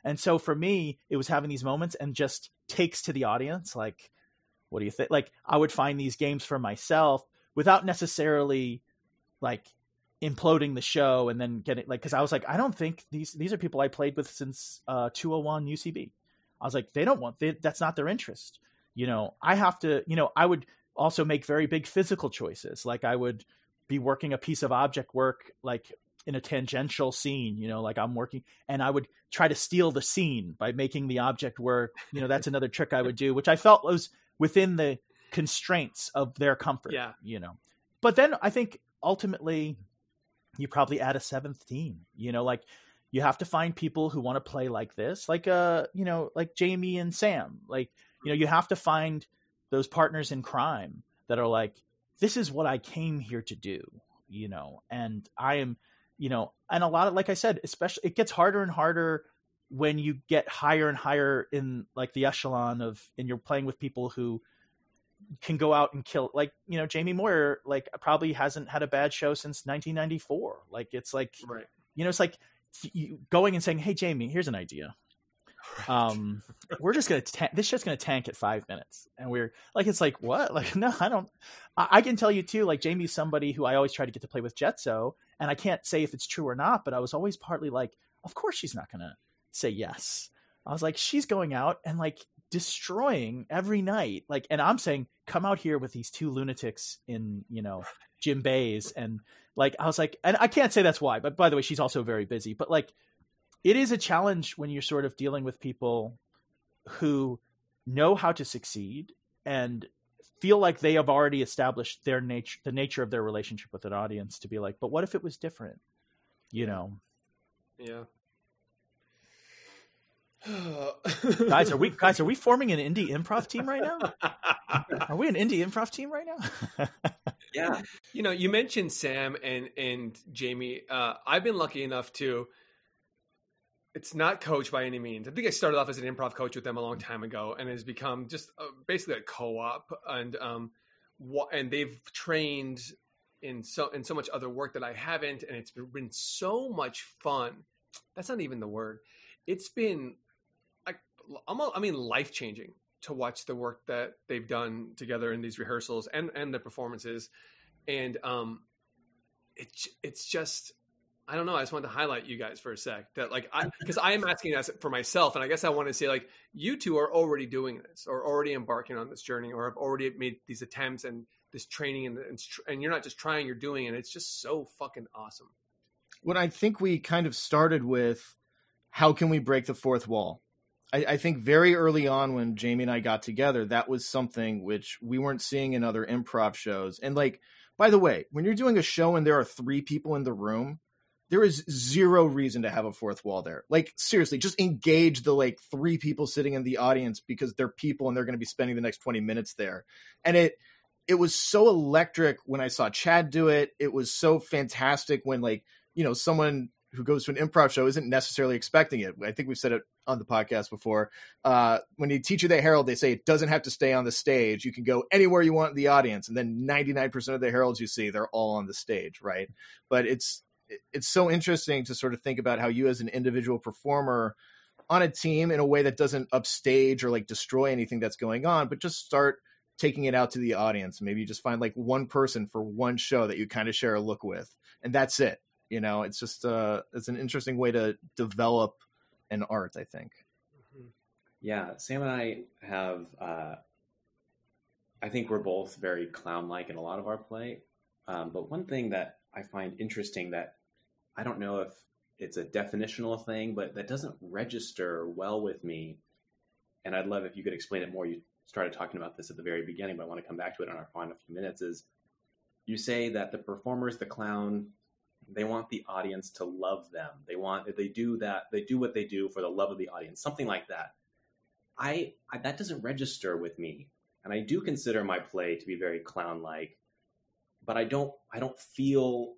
And so for me, it was having these moments and just takes to the audience. Like, what do you think? Like, I would find these games for myself without necessarily like imploding the show and then getting like, cause I was like, I don't think these, these are people I played with since uh two oh one U C B. I was like, they don't want, they, that's not their interest. You know, I have to, you know, I would also make very big physical choices. Like I would be working a piece of object work, like in a tangential scene, you know, like I'm working and I would try to steal the scene by making the object work. You know, that's another trick I would do, which I felt was within the constraints of their comfort, yeah. you know, but then I think ultimately you probably add a seventh team, you know, like you have to find people who want to play like this, like, uh, you know, like Jamie and Sam, like, you know, you have to find those partners in crime that are like, this is what I came here to do, you know, and I am, you know, and a lot of, like I said, especially it gets harder and harder when you get higher and higher in like the echelon of, and you're playing with people who can go out and kill, like, you know, Jamie Moyer, like probably hasn't had a bad show since nineteen ninety-four. Like, it's like, right. you know, it's like you going and saying, hey, Jamie, here's an idea. Right. Um, we're just going to, ta- this shit's going to tank at five minutes. And we're like, it's like, what? Like, no, I don't, I, I can tell you too, like Jamie's somebody who I always try to get to play with Jetso. And I can't say if it's true or not, but I was always partly like, of course she's not going to say yes. I was like, she's going out and like destroying every night. Like, and I'm saying, come out here with these two lunatics in, you know, Jim Bays. And like, I was like, and I can't say that's why, but by the way, she's also very busy, but like, it is a challenge when you're sort of dealing with people who know how to succeed and feel like they have already established their nature, the nature of their relationship with an audience, to be like, but what if it was different? You know? Yeah. guys, are we guys, are we forming an indie improv team right now? Are we an indie improv team right now? Yeah. You know, you mentioned Sam and, and Jamie. Uh, I've been lucky enough to, it's not coached by any means. I think I started off as an improv coach with them a long time ago, and has become just a, basically a co-op. And um, wh- and they've trained in so in so much other work that I haven't, and it's been so much fun. That's not even the word. It's been like almost, I mean, life changing to watch the work that they've done together in these rehearsals and and the performances, and um, it's it's just. I don't know. I just wanted to highlight you guys for a sec that like, I, cause I am asking that for myself. And I guess I want to say like, you two are already doing this or already embarking on this journey or have already made these attempts and this training and, and, and you're not just trying, you're doing it. It's just so fucking awesome. What I think we kind of started with, how can we break the fourth wall? I, I think very early on when Jamie and I got together, that was something which we weren't seeing in other improv shows. And like, by the way, when you're doing a show and there are three people in the room, there is zero reason to have a fourth wall there. Like, seriously, just engage the like three people sitting in the audience because they're people and they're going to be spending the next twenty minutes there. And it, it was so electric when I saw Chad do it. It was so fantastic when like, you know, someone who goes to an improv show isn't necessarily expecting it. I think we've said it on the podcast before. Uh, when you teach you the Herald, they say it doesn't have to stay on the stage. You can go anywhere you want in the audience. And then ninety-nine percent of the Heralds you see, they're all on the stage. Right. But it's, it's so interesting to sort of think about how you as an individual performer on a team in a way that doesn't upstage or like destroy anything that's going on, but just start taking it out to the audience. Maybe you just find like one person for one show that you kind of share a look with, and that's it. You know, it's just uh, it's an interesting way to develop an art, I think. Yeah. Sam and I have, uh, I think we're both very clown-like in a lot of our play. Um, but one thing that I find interesting that I don't know if it's a definitional thing, but that doesn't register well with me. And I'd love if you could explain it more. You started talking about this at the very beginning, but I want to come back to it in our final few minutes. Is you say that the performers, the clown, they want the audience to love them. They want, they do that. They do what they do for the love of the audience, something like that. I, I that doesn't register with me. And I do consider my play to be very clown-like, but I don't, I don't feel,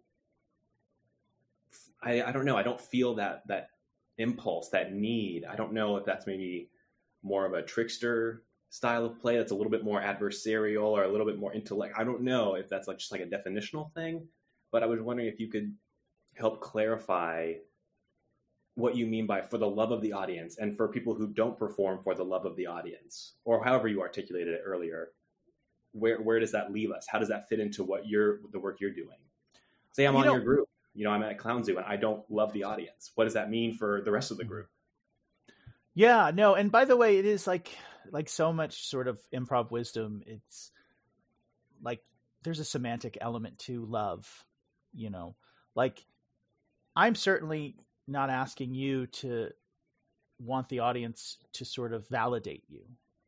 I, I don't know. I don't feel that, that impulse, that need. I don't know if that's maybe more of a trickster style of play that's a little bit more adversarial or a little bit more intellect. I don't know if that's like just like a definitional thing, but I was wondering if you could help clarify what you mean by for the love of the audience, and for people who don't perform for the love of the audience, or however you articulated it earlier, where where does that leave us? How does that fit into what you're the work you're doing? Say I'm You on know- your group, you know, I'm at Clown Zoo and I don't love the audience. What does that mean for the rest of the group? Yeah, no, and by the way, it is like like so much sort of improv wisdom. It's like there's a semantic element to love, you know. Like I'm certainly not asking you to want the audience to sort of validate you.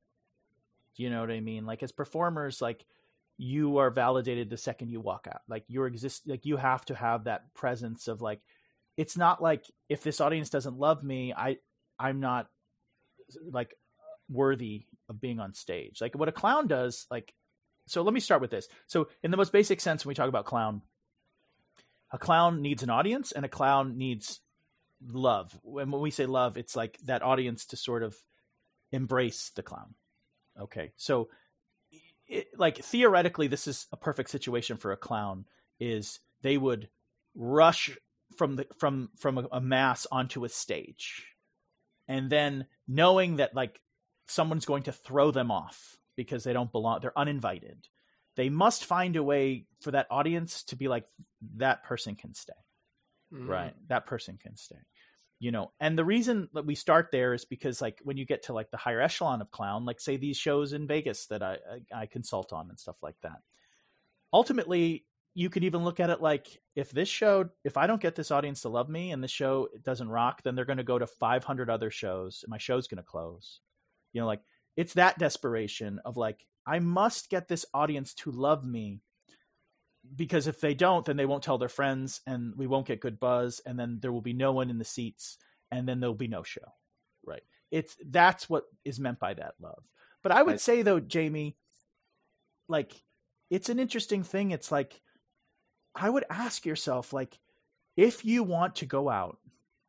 Do you know what I mean? Like as performers, like you are validated the second you walk out. Like you're exist like you have to have that presence of like, it's not like if this audience doesn't love me, I I'm not like worthy of being on stage. Like what a clown does, like, so let me start with this. So in the most basic sense, when we talk about clown, a clown needs an audience and a clown needs love. When, when we say love, it's like that audience to sort of embrace the clown. Okay. So it, like theoretically, this is a perfect situation for a clown is they would rush from the, from, from a, a mass onto a stage. And then knowing that like someone's going to throw them off because they don't belong, they're uninvited. They must find a way for that audience to be like, that person can stay, Mm. right? That person can stay, you know? And the reason that we start there is because like when you get to like the higher echelon of clown, like say these shows in Vegas that I, I, I consult on and stuff like that, ultimately you could even look at it like if this show, if I don't get this audience to love me and the show doesn't rock, then they're going to go to five hundred other shows and my show's going to close. You know, like it's that desperation of like, I must get this audience to love me because if they don't, then they won't tell their friends and we won't get good buzz. And then there will be no one in the seats and then there'll be no show. Right. It's that's what is meant by that love. But I would I- say though, Jamie, like it's an interesting thing. It's like, I would ask yourself, like, if you want to go out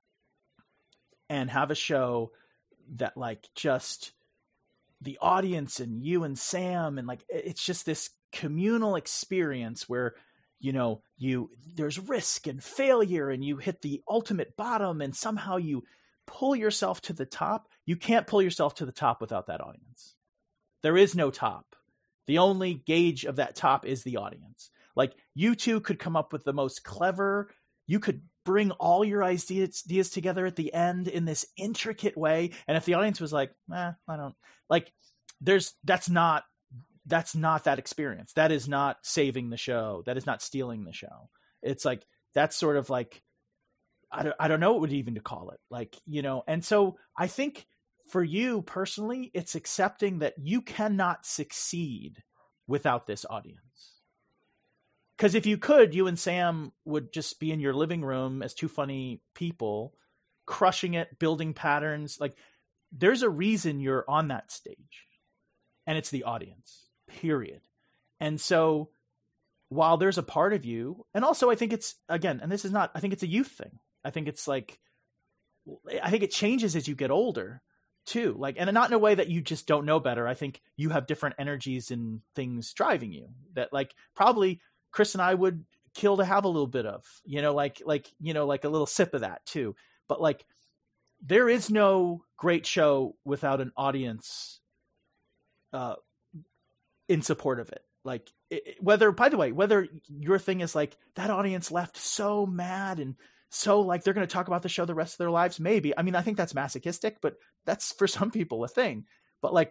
and have a show that like just the audience and you and Sam and like, it's just this communal experience where, you know, you, there's risk and failure and you hit the ultimate bottom and somehow you pull yourself to the top. You can't pull yourself to the top without that audience. There is no top. The only gauge of that top is the audience. Like you two could come up with the most clever, you could bring all your ideas, ideas together at the end in this intricate way. And if the audience was like, eh, I don't like, there's, that's not, that's not that experience. That is not saving the show. That is not stealing the show. It's like, that's sort of like, I don't, I don't know what even to call it. Like, you know, and so I think for you personally, it's accepting that you cannot succeed without this audience. Because if you could, you and Sam would just be in your living room as two funny people, crushing it, building patterns. Like, there's a reason you're on that stage, and it's the audience, period. And so while there's a part of you, and also I think it's, again, and this is not, I think it's a youth thing. I think it's like, I think it changes as you get older too. Like, and not in a way that you just don't know better. I think you have different energies and things driving you that like probably Chris and I would kill to have a little bit of, you know, like, like, you know, like a little sip of that too. But like, there is no great show without an audience uh, in support of it. Like it, whether, by the way, whether your thing is like that audience left so mad and so like, they're going to talk about the show the rest of their lives. Maybe. I mean, I think that's masochistic, but that's for some people a thing. But like,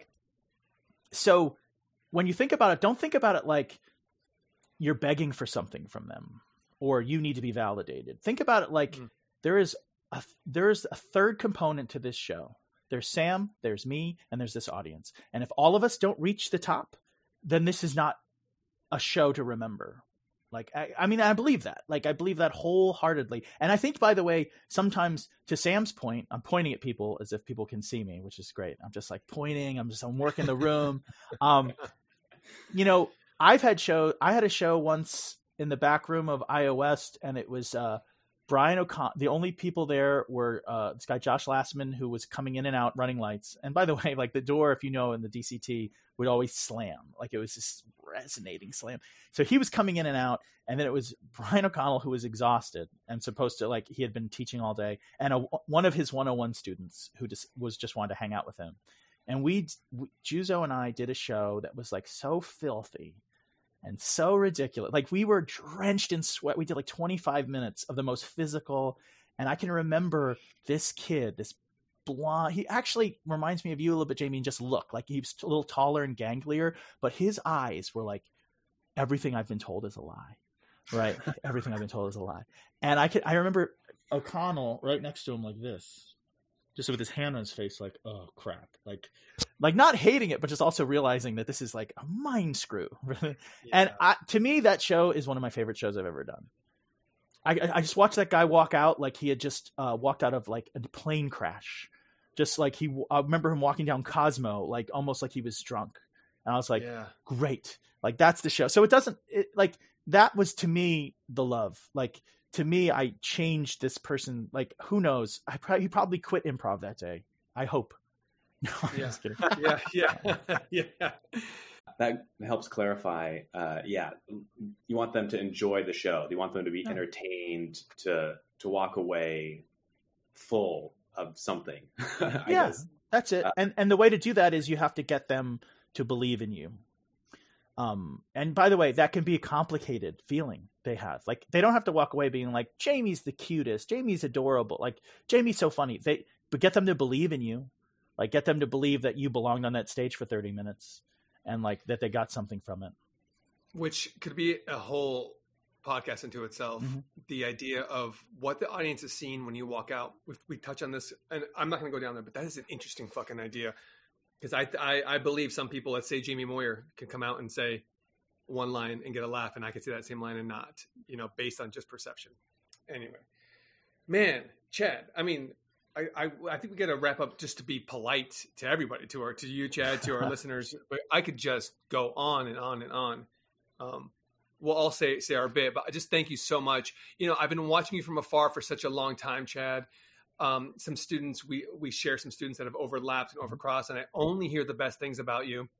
so when you think about it, don't think about it like you're begging for something from them or you need to be validated. Think about it like mm. there is a, there's a third component to this show. There's Sam, there's me, and there's this audience. And if all of us don't reach the top, then this is not a show to remember. Like, I, I mean, I believe that, like, I believe that wholeheartedly. And I think, by the way, sometimes to Sam's point, I'm pointing at people as if people can see me, which is great. I'm just like pointing. I'm just, I'm working the room. um, you know, I've had show, I had a show once in the back room of I O West, and it was, uh, Brian O'Connell, the only people there were uh, this guy, Josh Lastman, who was coming in and out running lights. And by the way, like the door, if you know, in the D C T would always slam. Like it was this resonating slam. So he was coming in and out. And then it was Brian O'Connell, who was exhausted and supposed to, like, he had been teaching all day. And a, one of his one oh one students who just was just wanted to hang out with him. And we, we Juzo and I did a show that was like so filthy and so ridiculous. Like we were drenched in sweat. We did like twenty-five minutes of the most physical. And I can remember this kid, this blonde, he actually reminds me of you a little bit, Jamie, and just look like he was a little taller and ganglier, but his eyes were like, everything I've been told is a lie, right? Everything I've been told is a lie. And I could, I remember O'Connell right next to him like this, just with his hand on his face, like, oh crap. Like, like not hating it, but just also realizing that this is like a mind screw. Yeah. And I, to me, that show is one of my favorite shows I've ever done. I, I just watched that guy walk out like he had just uh, walked out of like a plane crash. Just like he, I remember him walking down Cosmo, like almost like he was drunk. And I was like, yeah. Great. Like that's the show. So it doesn't it, like that was to me the love. Like to me, I changed this person. Like who knows? I probably he probably quit improv that day. I hope. No, I'm yeah. just kidding. yeah, yeah, yeah. That helps clarify. Uh, yeah, you want them to enjoy the show. You want them to be entertained, to to walk away full of something. I yeah, guess. That's it. Uh, and and the way to do that is you have to get them to believe in you. Um, and by the way, that can be a complicated feeling they have. Like they don't have to walk away being like, Jamie's the cutest, Jamie's adorable, like Jamie's so funny. They but get them to believe in you. Like get them to believe that you belonged on that stage for thirty minutes and like that they got something from it. Which could be a whole podcast into itself. Mm-hmm. The idea of what the audience is seeing when you walk out. We, we touch on this, and I'm not going to go down there, but that is an interesting fucking idea. Because I, I I believe some people, let's say Jamie Moyer, can come out and say one line and get a laugh, and I could say that same line and not, you know, based on just perception. Anyway, man, Chad, I mean, I, I, I think we got to wrap up just to be polite to everybody, to our, to you, Chad, to our listeners. But I could just go on and on and on. Um, we'll all say say our bit, but I just thank you so much. You know, I've been watching you from afar for such a long time, Chad. Um, some students, we we share some students that have overlapped and overcrossed, and I only hear the best things about you.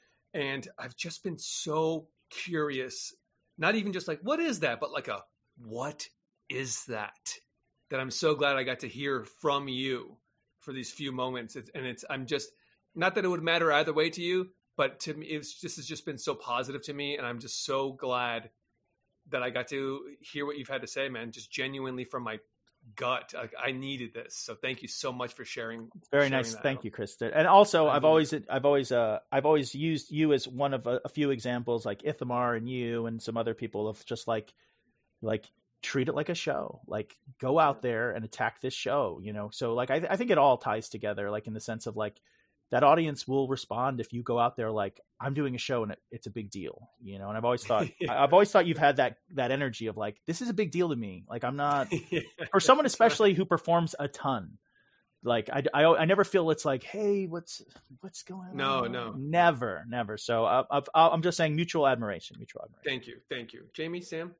And I've just been so curious, not even just like, what is that, but like a, what is that? That I'm so glad I got to hear from you for these few moments. It's, and it's, I'm just, not that it would matter either way to you, but to me, it's just, it's just been so positive to me. And I'm just so glad that I got to hear what you've had to say, man, just genuinely from my gut. Like, I needed this. So thank you so much for sharing. Very sharing nice. that Thank out. you, Chris. And also I I've mean, always, I've always, uh, I've always used you as one of a, a few examples, like Ithamar and you and some other people of just like, like, treat it like a show, like go out there and attack this show, you know? So like, I, th- I think it all ties together, like in the sense of like that audience will respond if you go out there, like I'm doing a show and it, it's a big deal, you know? And I've always thought, yeah. I've always thought you've had that, that energy of like, this is a big deal to me. Like I'm not yeah, for someone, especially right. who performs a ton. Like I, I, I never feel it's like, hey, what's, what's going no, on? No, no, never, never. So I, I've, I'm just saying mutual admiration, mutual admiration. Thank you. Thank you. Jamie, Sam.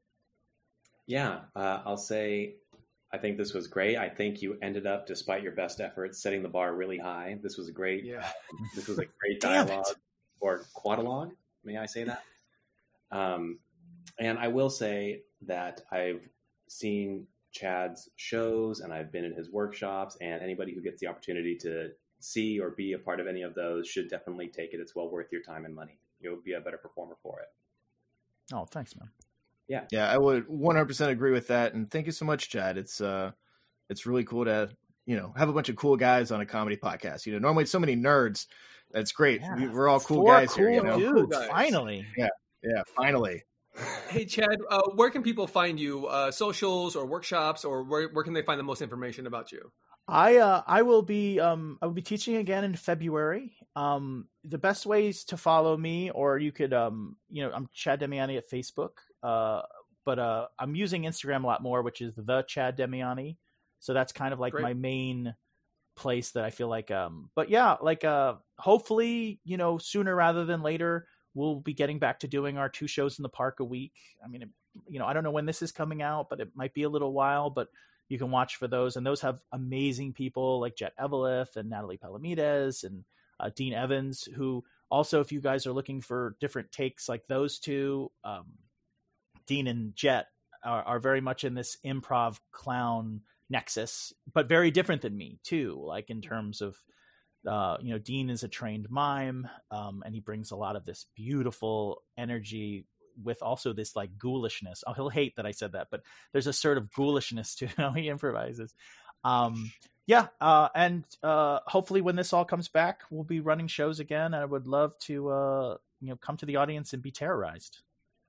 Yeah, uh, I'll say I think this was great. I think you ended up, despite your best efforts, setting the bar really high. This was a great. Yeah. This was a great dialogue or quadalogue. May I say that? Um, and I will say that I've seen Chad's shows and I've been in his workshops, and anybody who gets the opportunity to see or be a part of any of those should definitely take it. It's well worth your time and money. You'll be a better performer for it. Oh, thanks, man. Yeah. Yeah, I would one hundred percent agree with that. And thank you so much, Chad. It's uh, it's really cool to, you know, have a bunch of cool guys on a comedy podcast. You know, normally it's so many nerds. That's great. Yeah. We, we're all cool Four guys cool here, you know. dudes, Cool finally. Yeah, yeah, finally. Hey, Chad, uh, where can people find you? Uh, socials or workshops, or where, where can they find the most information about you? I uh, I will be um I will be teaching again in February. Um, the best ways to follow me, or you could um you know I'm Chad Damiani at Facebook. Uh, but uh I'm using Instagram a lot more, which is the Chad Damiani. So that's kind of like Great. my main place that I feel like um. But yeah, like uh hopefully you know sooner rather than later we'll be getting back to doing our two shows in the park a week. I mean, you know, I don't know when this is coming out, but it might be a little while, but you can watch for those. And those have amazing people like Jet Eveleth and Natalie Palomides and uh, Dean Evans, who also, if you guys are looking for different takes like those two, um, Dean and Jet are, are very much in this improv clown nexus, but very different than me too. Like in terms of, uh, you know, Dean is a trained mime, um, and he brings a lot of this beautiful energy with also this like ghoulishness. Oh, he'll hate that I said that, but there's a sort of ghoulishness to how he improvises. Um, yeah. Uh, and, uh, hopefully when this all comes back, we'll be running shows again. I would love to, uh, you know, come to the audience and be terrorized.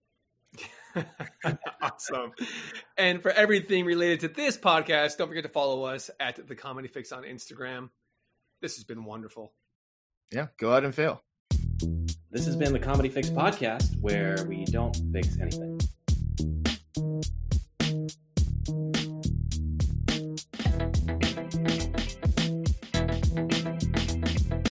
Awesome. And for everything related to this podcast, don't forget to follow us at The Comedy Fix on Instagram. This has been wonderful. Yeah, go out and fail. This has been the Comedy Fix podcast, where we don't fix anything.